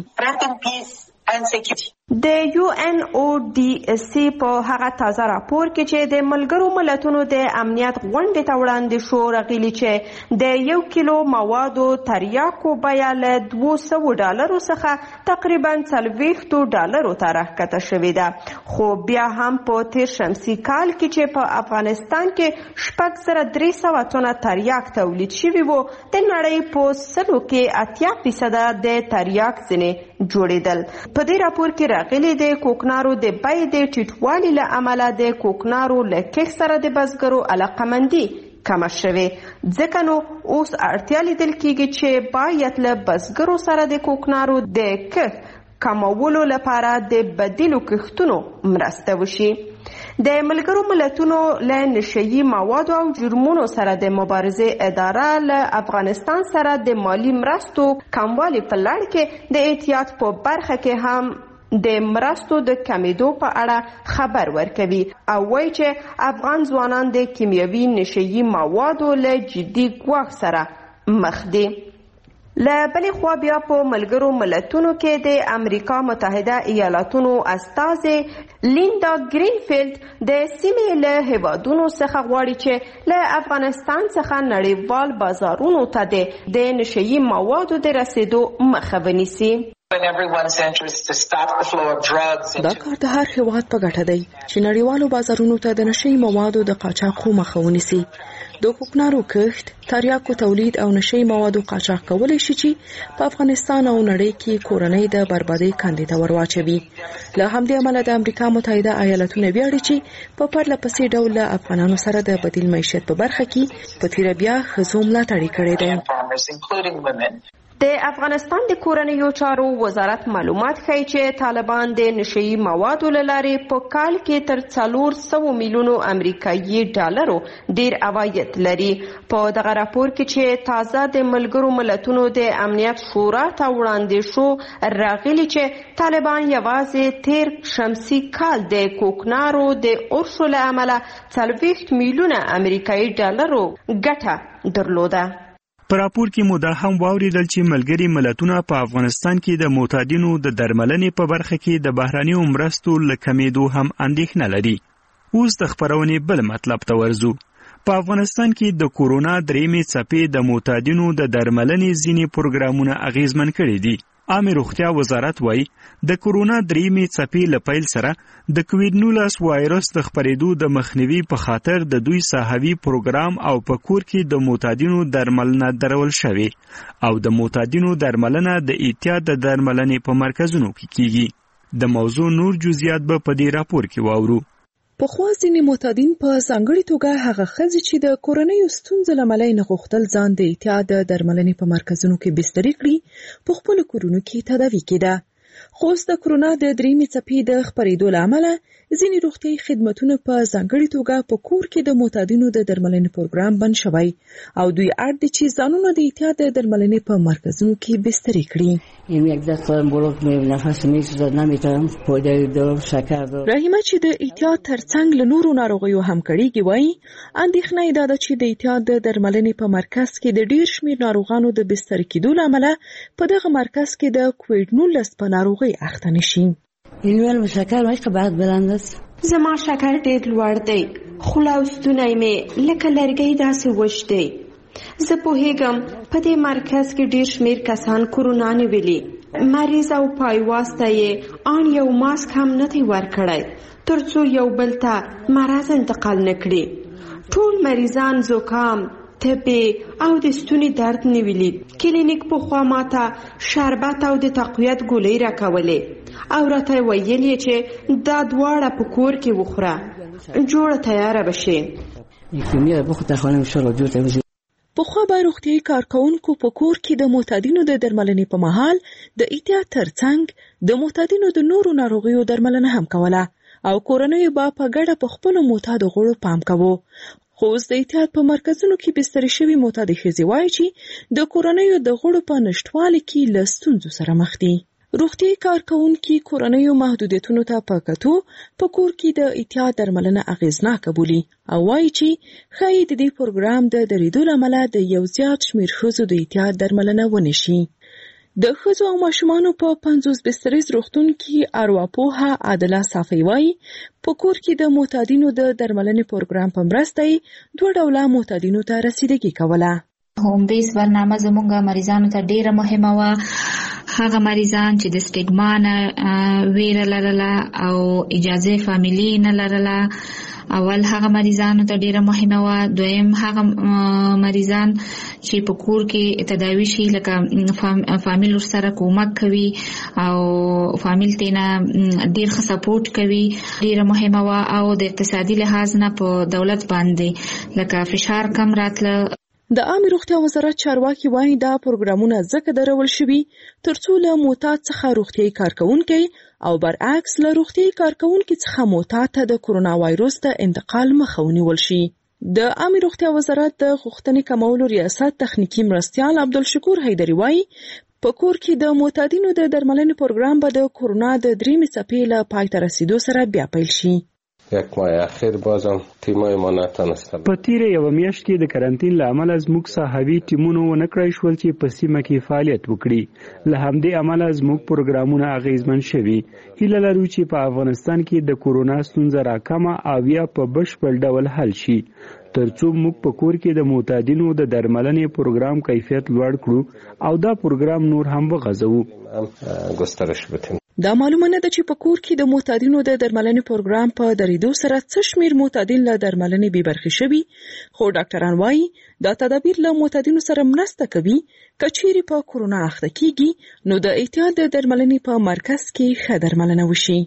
د UNODC په هغه تازه راپور کې چې د ملګرو ملتونو د امنیت غونډې ته وړاندې شو راغلي چې د 1 کیلو موادو تریاکو بیه له $200 څخه تقریبا $40 ته راښکته شوې ده. خو بیا هم په تیر شمسي کال کې چې په افغانستان کې 6300 ټنه تریاک تولید شوي وو، د نړۍ په 100 کې 80% د تریاک ځینې جوړېدل. په دې راپور کې راغلي د کوکنارو د بیې د ټیټوالي له امله د کوکنارو له کښت سره د بزګرو علاقمندي کمه شوې، ځکه نو اوس اړتیا لیدل کېږي چې باید له بزګرو سره د کوکنارو د کښت کمولو لپاره د بدیلو کښتونو مرسته وشي. د ملګرو ملتونو له نشهیي موادو او جرمونو سره د مبارزې اداره له افغانستان سره د مالی مرستو کموالي په لړ کې د احتیاط په برخه کې هم د مرستو د کمیدو په اړه خبر ورکوي او وایي چې افغان ځوانان د کیمیاوي نشهیي موادو له جدي ګواښ سره مخ دي. له بلې خوا بیا په ملګرو ملتونو کې د امریکا متحده ایالاتونو استازي لیندا ګرینفیلد د سیمې له هیوادونو څخه غواړي چې له افغانستان څخه نړیوال بازارونو ته د نشهیي موادو د رسیدو مخه ونیسي. دا کار د هر هیواد په ګټه دی چې نړیوالو بازارونو ته د نشهیي موادو د قاچاق مخه ونیسي. د کوکنارو کښت، تریاکو تولید او نشهیي موادو قاچاق کولی شي چې په افغانستان او نړۍ کې کورنۍ د بربادۍ کندې ته ورواچوي. له همدې امله د امریکا متحده ایالاتونه ویاړي چې په پرله پسې ډول له افغانانو سره د بدیل معیشت په برخه کې په تیره بیا ښځو ملاتړ کړی دی. د افغانستان د کورنیو چارو وزارت معلومات ښیي چې طالبان د نشهیي موادو له لارې په کال کې تر 400 میلیونو امریکایي ډالرو ډیر عواید لري. په دغه راپور کې چې تازه د ملګرو ملتونو د امنیت شورا ته وړاندې شو راغلي چې طالبان یوازې تیر شمسي کال د کوکنارو د اورشو له امله 40 میلیونه امریکایي ډالرو ګټه درلوده. په راپور کې مو دا هم واوریدل چې ملګري ملتونه په افغانستان کې د معتادینو د درملنې په برخه کې د بهرانیو مرستو له کمیدو هم اندېښنه لري. اوس د خبرونې بل مطلب ته ورځو. په افغانستان کې د کورونا درېیمې څپې د معتادینو د درملنې ځینې پروګرامونه اغیزمن کړي دي. عامه روغتیا وزارت وایي د کورونا درېیمې څپې له پیل سره د کووید-19 وایرس د خپرېدو د مخنیوي په خاطر د دوی ساحوي پروګرام او په کور کې د معتادینو درملنه درول شوې او د معتادینو درملنه د احتیاط د درملنې په مرکزونو کې کیږي. د موضوع نور جزئیات به په دې راپور کې واورو. په خوا ځینې معتادین په ځانګړې توګه هغه ښځې چې د کورنیو ستونزو له امله نه غوښتل ځان د احتیاط د درملنې په مرکزونو کې بستري کړي په خپلو کورونو کې تداوي کېده. خو اوس د کرونا د درېیمې څپې د خپرېدو له امله ځینې روغتیایي خدمتونه په ځانګړې توګه په کور کې د معتادینو د درملنې پروګرام بند شوی او دوی اړ دي چې ځانونه د احتیاط د درملنې په مرکزونو کې بستري کړي. رحیمه چې د احتیاط ترڅنګ له نورو ناروغیو هم کړيږي وایي اندېښنه یې دا ده چې د احتیاط د درملنې په مرکز کې د ډیر شمیر ناروغانو د بستري کېدو له امله په دغه مرکز کې د کووید-19 په ناروغۍ اخته نشي. زما شکر ډیر لوړ دی خو لاستونی مې لکه لرګی داسې وچ دی. زه پوهیږم په دې مرکز کې ډیر شمیر کسان کورونا نیولي. مریض او پایواسته یې آن یو ماسک هم نه دی ورکړی ترڅو یو بل ته مرض انتقال نه کړي. ټول مریضان زکام، تبې او د ستوني درد نیولي. کلینیک په خوا ماته شربت او د تقویت ګولۍ راکولې او راته ویل یې چې دا دواړه په کور کې وخوره جوړه تیاره بشي. پخوا به روغتیایي کارکوونکو په کور کې د معتادینو د درملنې په مهال د احتیاط ترڅنګ د معتادینو د نورو ناروغیو درملنه هم کوله او کورنیو به په ګډه په خپلو معتادو غړو پام کوو. خو اوس د احتیاط په مرکزونو کې بستري شوي معتادې ښځې وایي چې د کورنیو د غړو په نشتوالي کې له ستونزو سره مخ دي. روغتیایي کارکوونکي کورنیو محدودیتونو ته په کتو په کور کې د احتیاط درملنه اغیزناکه بولي او وایي چې ښایي د دې پروګرام د درېدو له امله د یو زیات شمیر ښځو د احتیاط درملنه ونشي. د ښځو او ماشومانو په 50 بستریز روغتون کې ارواپوهه عادله صافی وایي په کور کې د معتادینو د درملنې پروګرام په مرسته یې دوه ډوله معتادینو ته رسیدګي کوله. هوم بیس برنامه زموږ مریضانو ته ډیره مهمه وه. هغه مریضان چې د سټیګما نه ویره لرله او اجازه فامیلی نه لرله، اول هغه مریضانو ته ډیره مهمه وه. دویم هغه مریضان چې په کور کې تداوی شي لکه فامیل سره کومک کوي او فامیل تینا ډیر ښه سپورټ کوي ډیره مهمه وه. او د اقتصادي لحاظ نه په دولت باندې لکه فشار کم راتله. د عامه روغتیا وزارت چارواکي وایي دا پروګرامونه ځکه درول شوي ترڅو له معتاد څخه روغتیایي کارکوونکي او برعکس له روغتیایي کارکوونکي څخه معتاد ته د کورونا وایرس د انتقال مخه ونیول شي. د عامه روغتیا وزارت د غوښتنې کمولو ریاست تخنیکی مرستیال عبدالشکور حیدري وایي په کور کې د معتادینو د درملنې پروګرام به د کورونا د درېیمې څپې له پای ته رسیدو سره بیا پیل شي. یک ماه اخیر بازم تیمای ما نتونستل. په تیره یو میاشت کې د کرنټین له امله زموږ صحابي ټیمونو ونه کړای شول چې په سیمه کې فعالیت وکړي. له همدې امله زموږ پروګرامونه اغیزمن شوي. هیله لرو چې په افغانستان کې د کورونا ستونزه راکمه او یا په بشپړ ډول حل شي، ترڅو موږ په کور کې د معتادینو د درملنې پروګرام کیفیت لوړ کړو او دا پروګرام نور هم وغځوو. گسترش بدیم. دا معلومه نه ده چې په کور کې د معتادینو د درملنې پروګرام په درېدو سره څه شمیر معتادین له درملنې بې برخې شوي، خو ډاکټران وایي دا تدابیر له معتادینو سره مرسته کوي. که چیرې په کورونا اخته کیږي نو د احتیاط د درملنې په مرکز کې ښه درملنه وشي.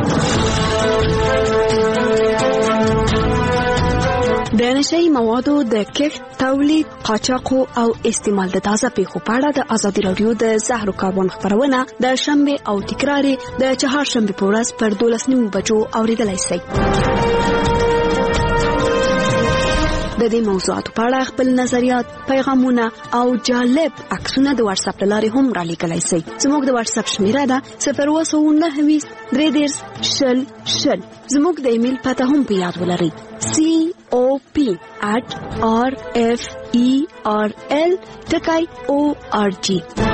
د نشئی موادو د کښت، تولید، قاچاق او استعمال د تازه پیښو په اړه د ازادي رادیو د زهرو کاروان خبرونه د شنبه او تکرار د چهارشنبه په ورځ پر 12:30 بجو اوریدلای شئ. د دې موضوعاتو په اړه خپل نظریات، پیغامونه او جالب عکسونه د واتس اپ لارې هم را لیکلای شئ. زموږ د واتس اپ شمیره ده 029 330 زموږ د ایمیل پته هم په یاد ولرئ: cop@referl.org.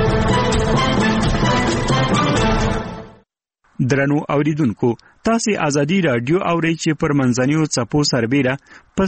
درنو اوریدونکو، تاسو ازادي رادیو اورئ چې پر منځنیو څپو سربېره په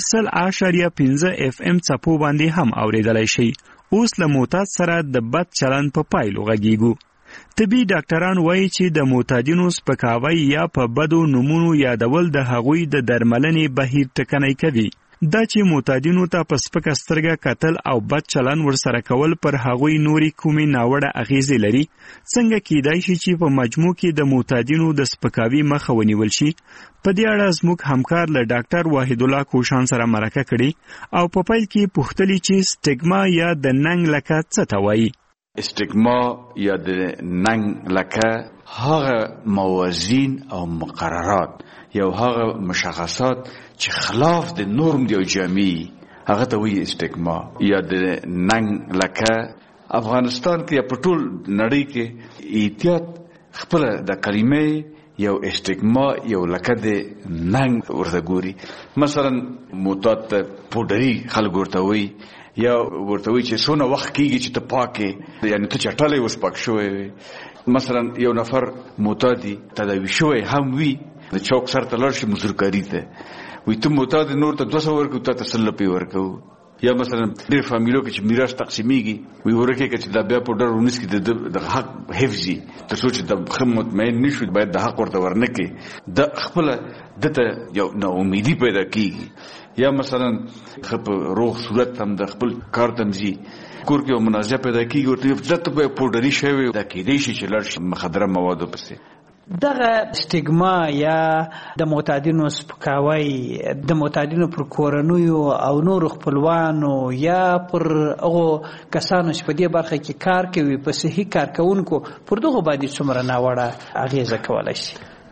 100.5 FM څپو باندې هم اوریدلای شئ. اوس له معتاد سره د بد چلند په پایلو غږیږو. طبي ډاکټران وایي چې د معتادینو سپکاوی یا په بدو نومونو یادول د هغوی د درملنې بهیر ټکنی کوي. دا چې معتادینو ته په سپکه سترګه کتل او بد چلند ورسره کول پر هغوی نوري کومې ناوړه اغیزې لري، څنګه کیدای شي چې په مجموع کې د معتادینو د سپکاوي مخه ونیول شي؟ په دې اړه زموږ همکار له ډاکټر واحد الله کوشان سره مرکه کړې او په پیل کې پوښتلې چې سټیګما یا د ننګ لکه څه ته وایي. استګما یا د ننګ لکه هغه موازین او مقررات یو هغه مشخصات چې خلاف د نورم دی او جامعي، هغه ته وایي استګما یا د ننګ لکه. افغانستان کې په ټول نړۍ کې احتیاط خپل د کلمې یو استګما یو لکه د ننګ ورته ګوري. مثلا معتاد پودري خلک ورته وایي یا ورته وایي چې څونه وخت کېږي چې ته پاکې، یعنی ته چټلې اوس پاک شوی وي. مثلا یو نفر معتادي تداوي شوی هم وي، د چوک سر ته لاړ شي مزدورکاري ته، وي ته معتاد نور ته 200 ورکو، ته 100 ورکو. یا مثلا ډېر فامیلو کې چې میراث تقسیمیږي وي ورکه کې چې دا بیا په ډېر ونس کې د حق حفظي تر څو چې د خدمت مې نشو باید د حق ورته ورنکې د خپل دته یو نو امیدي پیدا کیږي. یا مثلا خپ روغ صورت هم د خپل کار تمزي کور کې منازعه پیدا کیږي ورته ځته په پودري شوی د کېدې شي چې لړ مخدره موادو پسې. دغه سټیګما یا د معتادینو سپکاوی د معتادینو پر کورنیو او نور خپلوانو یا پر هغه کسانو چې په دې برخه کې کار کوي په صحي کارکونکو پر دغه باندې څومره ناوړه اغیزه کولای شي؟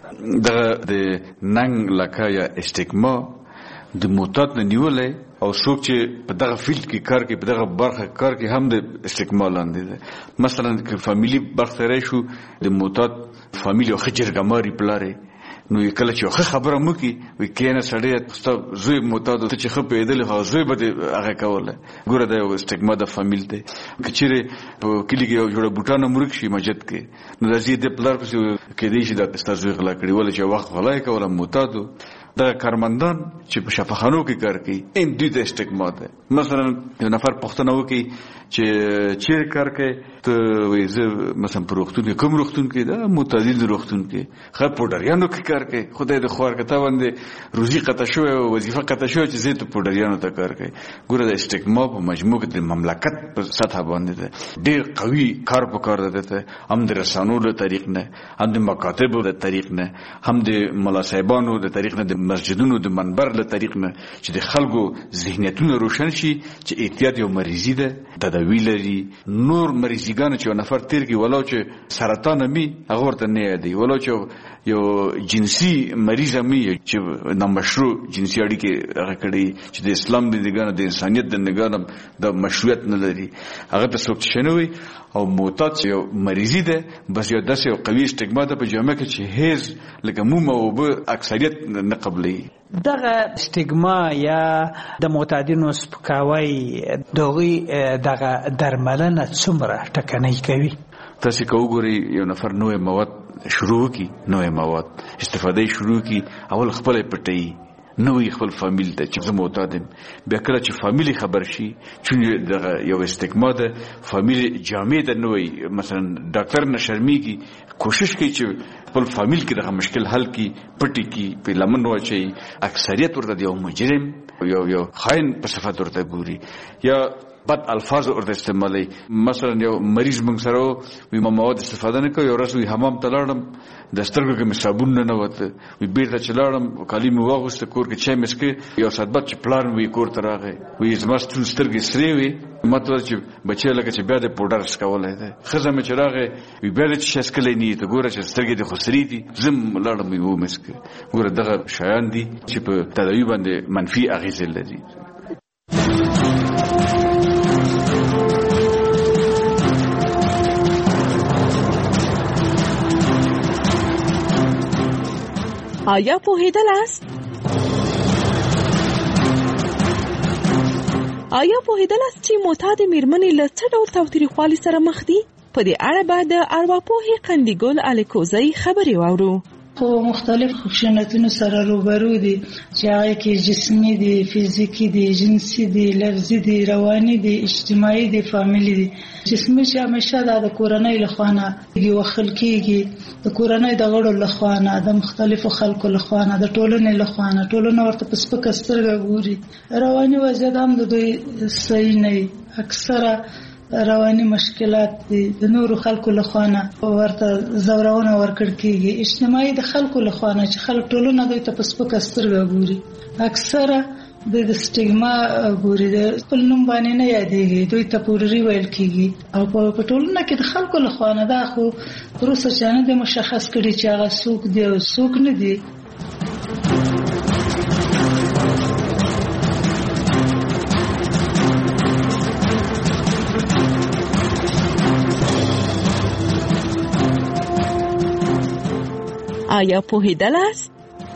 دغه د ننګ لکه یا سټیګما د معتاد نه نیولې او څوک چې په دغه فیلډ کې کار کوي په دغه برخه کار کوي هم د سټیګما لاندې ده. مثلا که فامیلی برخه راشو د معتاد فامیلی او خجرګماري پلاره نو کله چې خبره مو کی وی کینه سړی زوی معتاد ته چې خپې دل خو زوی به هغه کوله. ګوره دا یو سټیګما د فامیل دی. کچېره په کلی کې یو جوړه بوټانه مرګ شي مسجد کې نو د زیات پلار په کې دی چې د استاد غلا کړی ول چې وخت غلا کوله معتاد دا کارمندان چې په شفاخانو کې کار کوي ان دوی د سټیګما ده. مثلا یو نفر پښتنه وکي چې چیر کار کوي ته وایي مثلا په روغتون کې کوم روغتون کې دا معتدل روغتون کې خو پودریانو کې کار کوي خدای د خوار کته باندې روزي قطع شو او وظیفه قطع شو چې زه ته پودریانو ته کار کوي. ګوره د سټیګما په مجموع کې د مملکت په سطح باندې ده ډېر قوي کار پکار ده، هم د رسانو له طریق نه، هم د مکاتبو له طریق نه، هم د ملا صاحبانو له طریق نه، د مسجدونو د منبر له طریق نه چې د خلکو ذهنیتونه روشن شي چې احتیاط یو مریضي ده، تداوی لري. نور مریضیګان چې نفر تیر کې ولو چې سرطان می هغه ورته نه دی، ولو چې یو جنسي مریض هم چې نامشروع جنسي اړیکې هغه کړي چې د اسلام د نگاه د انسانیت د نگاه د مشروعیت نه لري هغه ته څوک شنوي او معتاد یو مریضي ده بس یو داسې یو قوي اسټیګما ده په جامعه کې چې هیڅ لکه موم او به اکثریت نه قبلي دغه سټیګما یا د معتادینو سپکاوی دغه درملنه څومره ټکنۍ کوي تاسو که وګورئ یو نفر نوې مواد شروع کی نوې مواد استفاده شروع کی اول خپل پټي نوې خپل فامیل ته چې زموږ معتادم بیا کله چې فامیلی خبر شي چې دغه یو استګما ده فامیل جامع ده نوې مثلا ډاکټر نشرميږي کوشش کوي چې خپل فامیل کې دغه مشکل حل کی پټي کی په لمن واچي اکثریت ورته یو مجرم یو خاين په صفات ورته ګوري یا بد الفاظ ورته استعمالي مثلا یو مریض موږ سره وي مواد استفاده نه کوي او رسوي حمام ته لاړم د سترګو کې صابون نه وته وي بیرته چلاړم کالي مې واغوسته کور کې چای مسکه یو ساتبت چې پلان وي کور ته راغی وي زماست سترګې سری وي مطلب چې بچي لکه چې بیا د پودر سکولای دی خزه مې چراغه وي بیا چې شسکلې نه ته ګوره چې سترګې د خسري دي زم لاړم یو مسکه ګوره دغه شایان دي چې په تداوی باندې منفي اغیزه لري آیا پوهیدلاست؟ چې معتاد میرمنې له څه ډول تاوتریخوالي سره مخ دي؟ په دې اړه به د ارواپوهې قندیګل الیکوزی خبرې واورو. خو مختلف خشونتونو سره روبرو دي چې هغه کې جسمي دي، فزیکی دي، جنسي دي، لفظي دي، رواني دي، اجتماعي دي، فامیلی دي. جسمي چې همیشه د کورنۍ لخوانه وخل کېږي، د کورنۍ د غړو لخوانه، د مختلفو خلکو لخوانه، د ټولنې لخوانه، ټولنه ورته په سپکه سترګه ګوري. رواني وضعیت هم د دوی صحیح نه وي، اکثره رواني مشکلات دي د نورو خلکو لخوانه ورته زورونه ورکړ کېږي. اجتماعي د خلکو لخوانه چې خلک ټولنه دوی ته په سپکه سترګه ګوري، اکثره د سټیګما ګوري، د خپل نوم باندې نه یادېږي، دوی ته پورري ویل کېږي او په ټولنه کې د خلکو لخوانه دا خو وروسته چې نه د مشخص کړي چې هغه څوک دی او څوک نه دی. آیا پوهیدلاست؟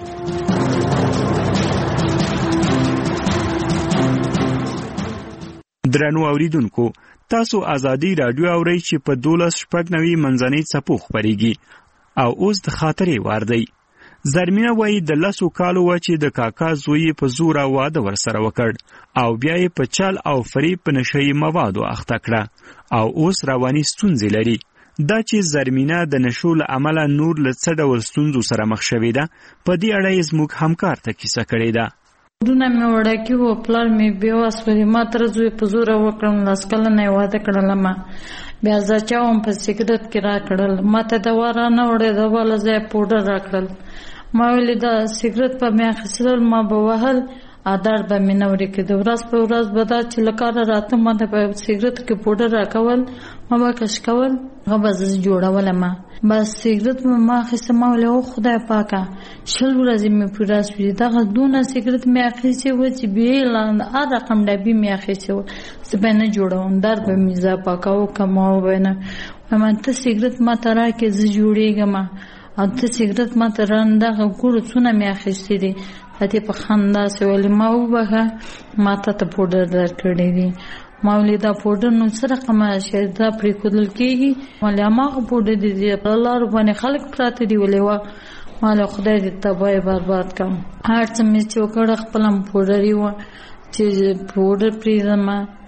درنو اوریدونکو، تاسو ازادي رادیو اورئ چې په 12:90 منځنۍ څپو خپرېږي او اوس د خاطرې وار دی. زرمینه وایي د 10 کالو و چې د کاکا زوی په زوره واده ورسره وکړ او بیا یې په چل او فریب په نشهیي موادو اخته کړه او اوس رواني ستونزې لري. دا چې زرمینه د نشو له امله نور له څه ډول ستونزو سره مخ شوې ده، په دې اړه یې زموږ همکار ته کیسه کړې ده. ډونه مې وړاکي و، پلار مې بېواس و، ما تر زوی په زوره وکړم، 10 کلنه یې واده کړلم، بیا زچا هم په سګرټ کې را کړل، ما ته دوا را نه وړې، دوا له ځایه پوډر را کړل. ما ویلې دا سګرټ په مې اخیستل، ما به وهل، ادار به مې نه ورکېده. ورځ په ورځ به دا چې له کاره راته ما ته په سګرټ کې پوډر راکول، ما به کش کول، هغه به زه جوړولم. بس سګرټ ما اخیسته، ما ویلې او خدای پاکه 20 ورځې مې پوره شوې، دغه دونه سګرټ مې اخیستی و چې بې هر رقم ډبې مې اخیستی و، زه به نه جوړوم، در به مې زه پاکه وکړم. به نه وایم ته سګرټ ما ته راکړې، زه جوړېږم، او ته سګرټ ما ته دغه ګوړو څونه مې اخیستي دي. ته په خندا سې ویلې ما وبخه، ما ته پوډر درکړی دی. ما ویلې دا پوډر نو څه رقمه شی دا پرېښودل کېږي؟ ویلې هماغه پوډر دي په لارو باندې خلک پراته دي. ویلې وه ما ویلې خدای دې تباه برباد کړم. هر څه مې چې وکړه خپله م پوډري وه چې پوډر پرېږدم،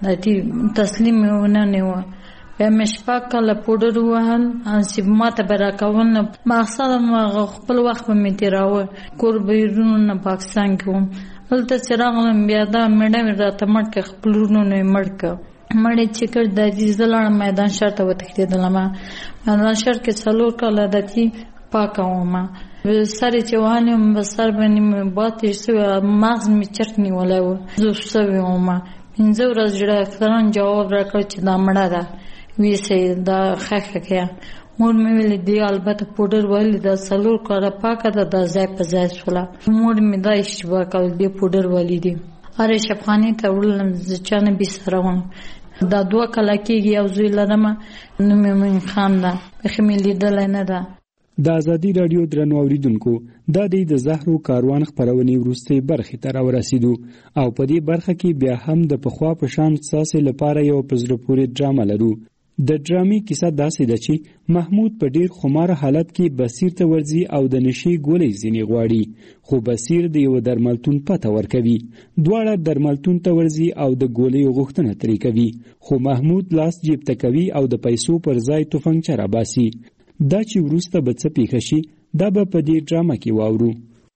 دا تسلیم مې ونه نیوه. بیا مې شپږ کاله پوډر ووهل، چې ما ته به راکول نه، مقصده خپل وخت به مې تېراوه. کور بهیرونو نه پاکستان کې وم، هلته چې راغلم بیا دا مېړه مې راته مړ کړه، خپل ورونو یې مړ کړه. مړ یې چې کړ دادي زه لاړم میدان شهر ته وتښتېدلم. میدان شهر کې 4 کاله دادي پاکه وم، سر یې چې وهلی وم، سر باندې مې باد تېر شوی، مغز مې چرک نیولی و، زه سوې وم. 15 ورځې ډاکټران جواب راکړ چې دا مړه ده، ویسه دا خخه کیا مور مې ویل دی البته پودر ویل دا څلور کاله پاکه ده دا ځای په ځای شوله مور مې دا اشتباه کول دی پودر ویلی دی اره شفخانې ته وړلم زه چا نه بې سره وم دا 2 کاله کېږي یو زوی لرم نوم یې مومن خان ده بیخي مې لیدلی نه ده د ازادي راډیو درنو اوریدونکو دا د زهرو کاروان خپرونې وروستۍ برخې ته راورسېدو او په دې برخه کې بیا هم د پخوا په شان ستاسې لپاره یو په زړه پورې ډرامه لرو. د ډرامې کیسه داسې ده چې محمود په ډیر خماره حالت کې بصیر ته ورځي او د نشي ګولۍ ځینې غواړي خو بصیر د یو درملتون پته ورکوي. دواړه درملتون ته ورځي او د ګولۍ غوښتنه ترې کوي خو محمود لاس جیب ته کوي او د پیسو پر ځای تفنګچه راباسي. دا چې وروسته به څه پیښه شي دا به په دې ډرامه کې واورو.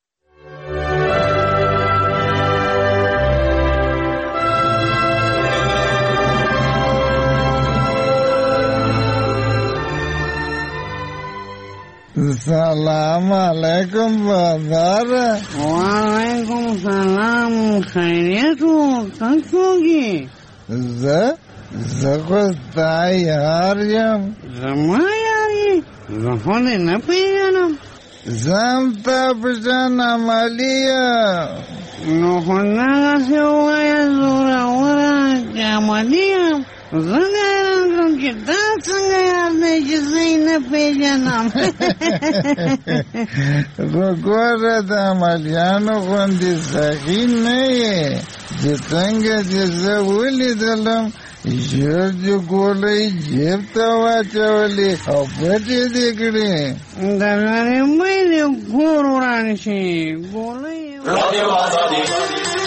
سلام علیکم بازار. وعلیکم سلام خیریت ہو کسوگی زخوستا یار یم زما یاری زخونه نپیجنم زمتا پشن عملیه نو خونگا سویا زورا ورا جاملیم زنگا رنگم که دا سنگا یار نیچه زی نپیجنم گوره دا عملیانو خوندی سخی نیه چې څنګه چې زه ولیدلم ژر د ګولۍ جیب ته واچولې او پټې دې کړې د نړۍ مې د کور وران شي ګولۍ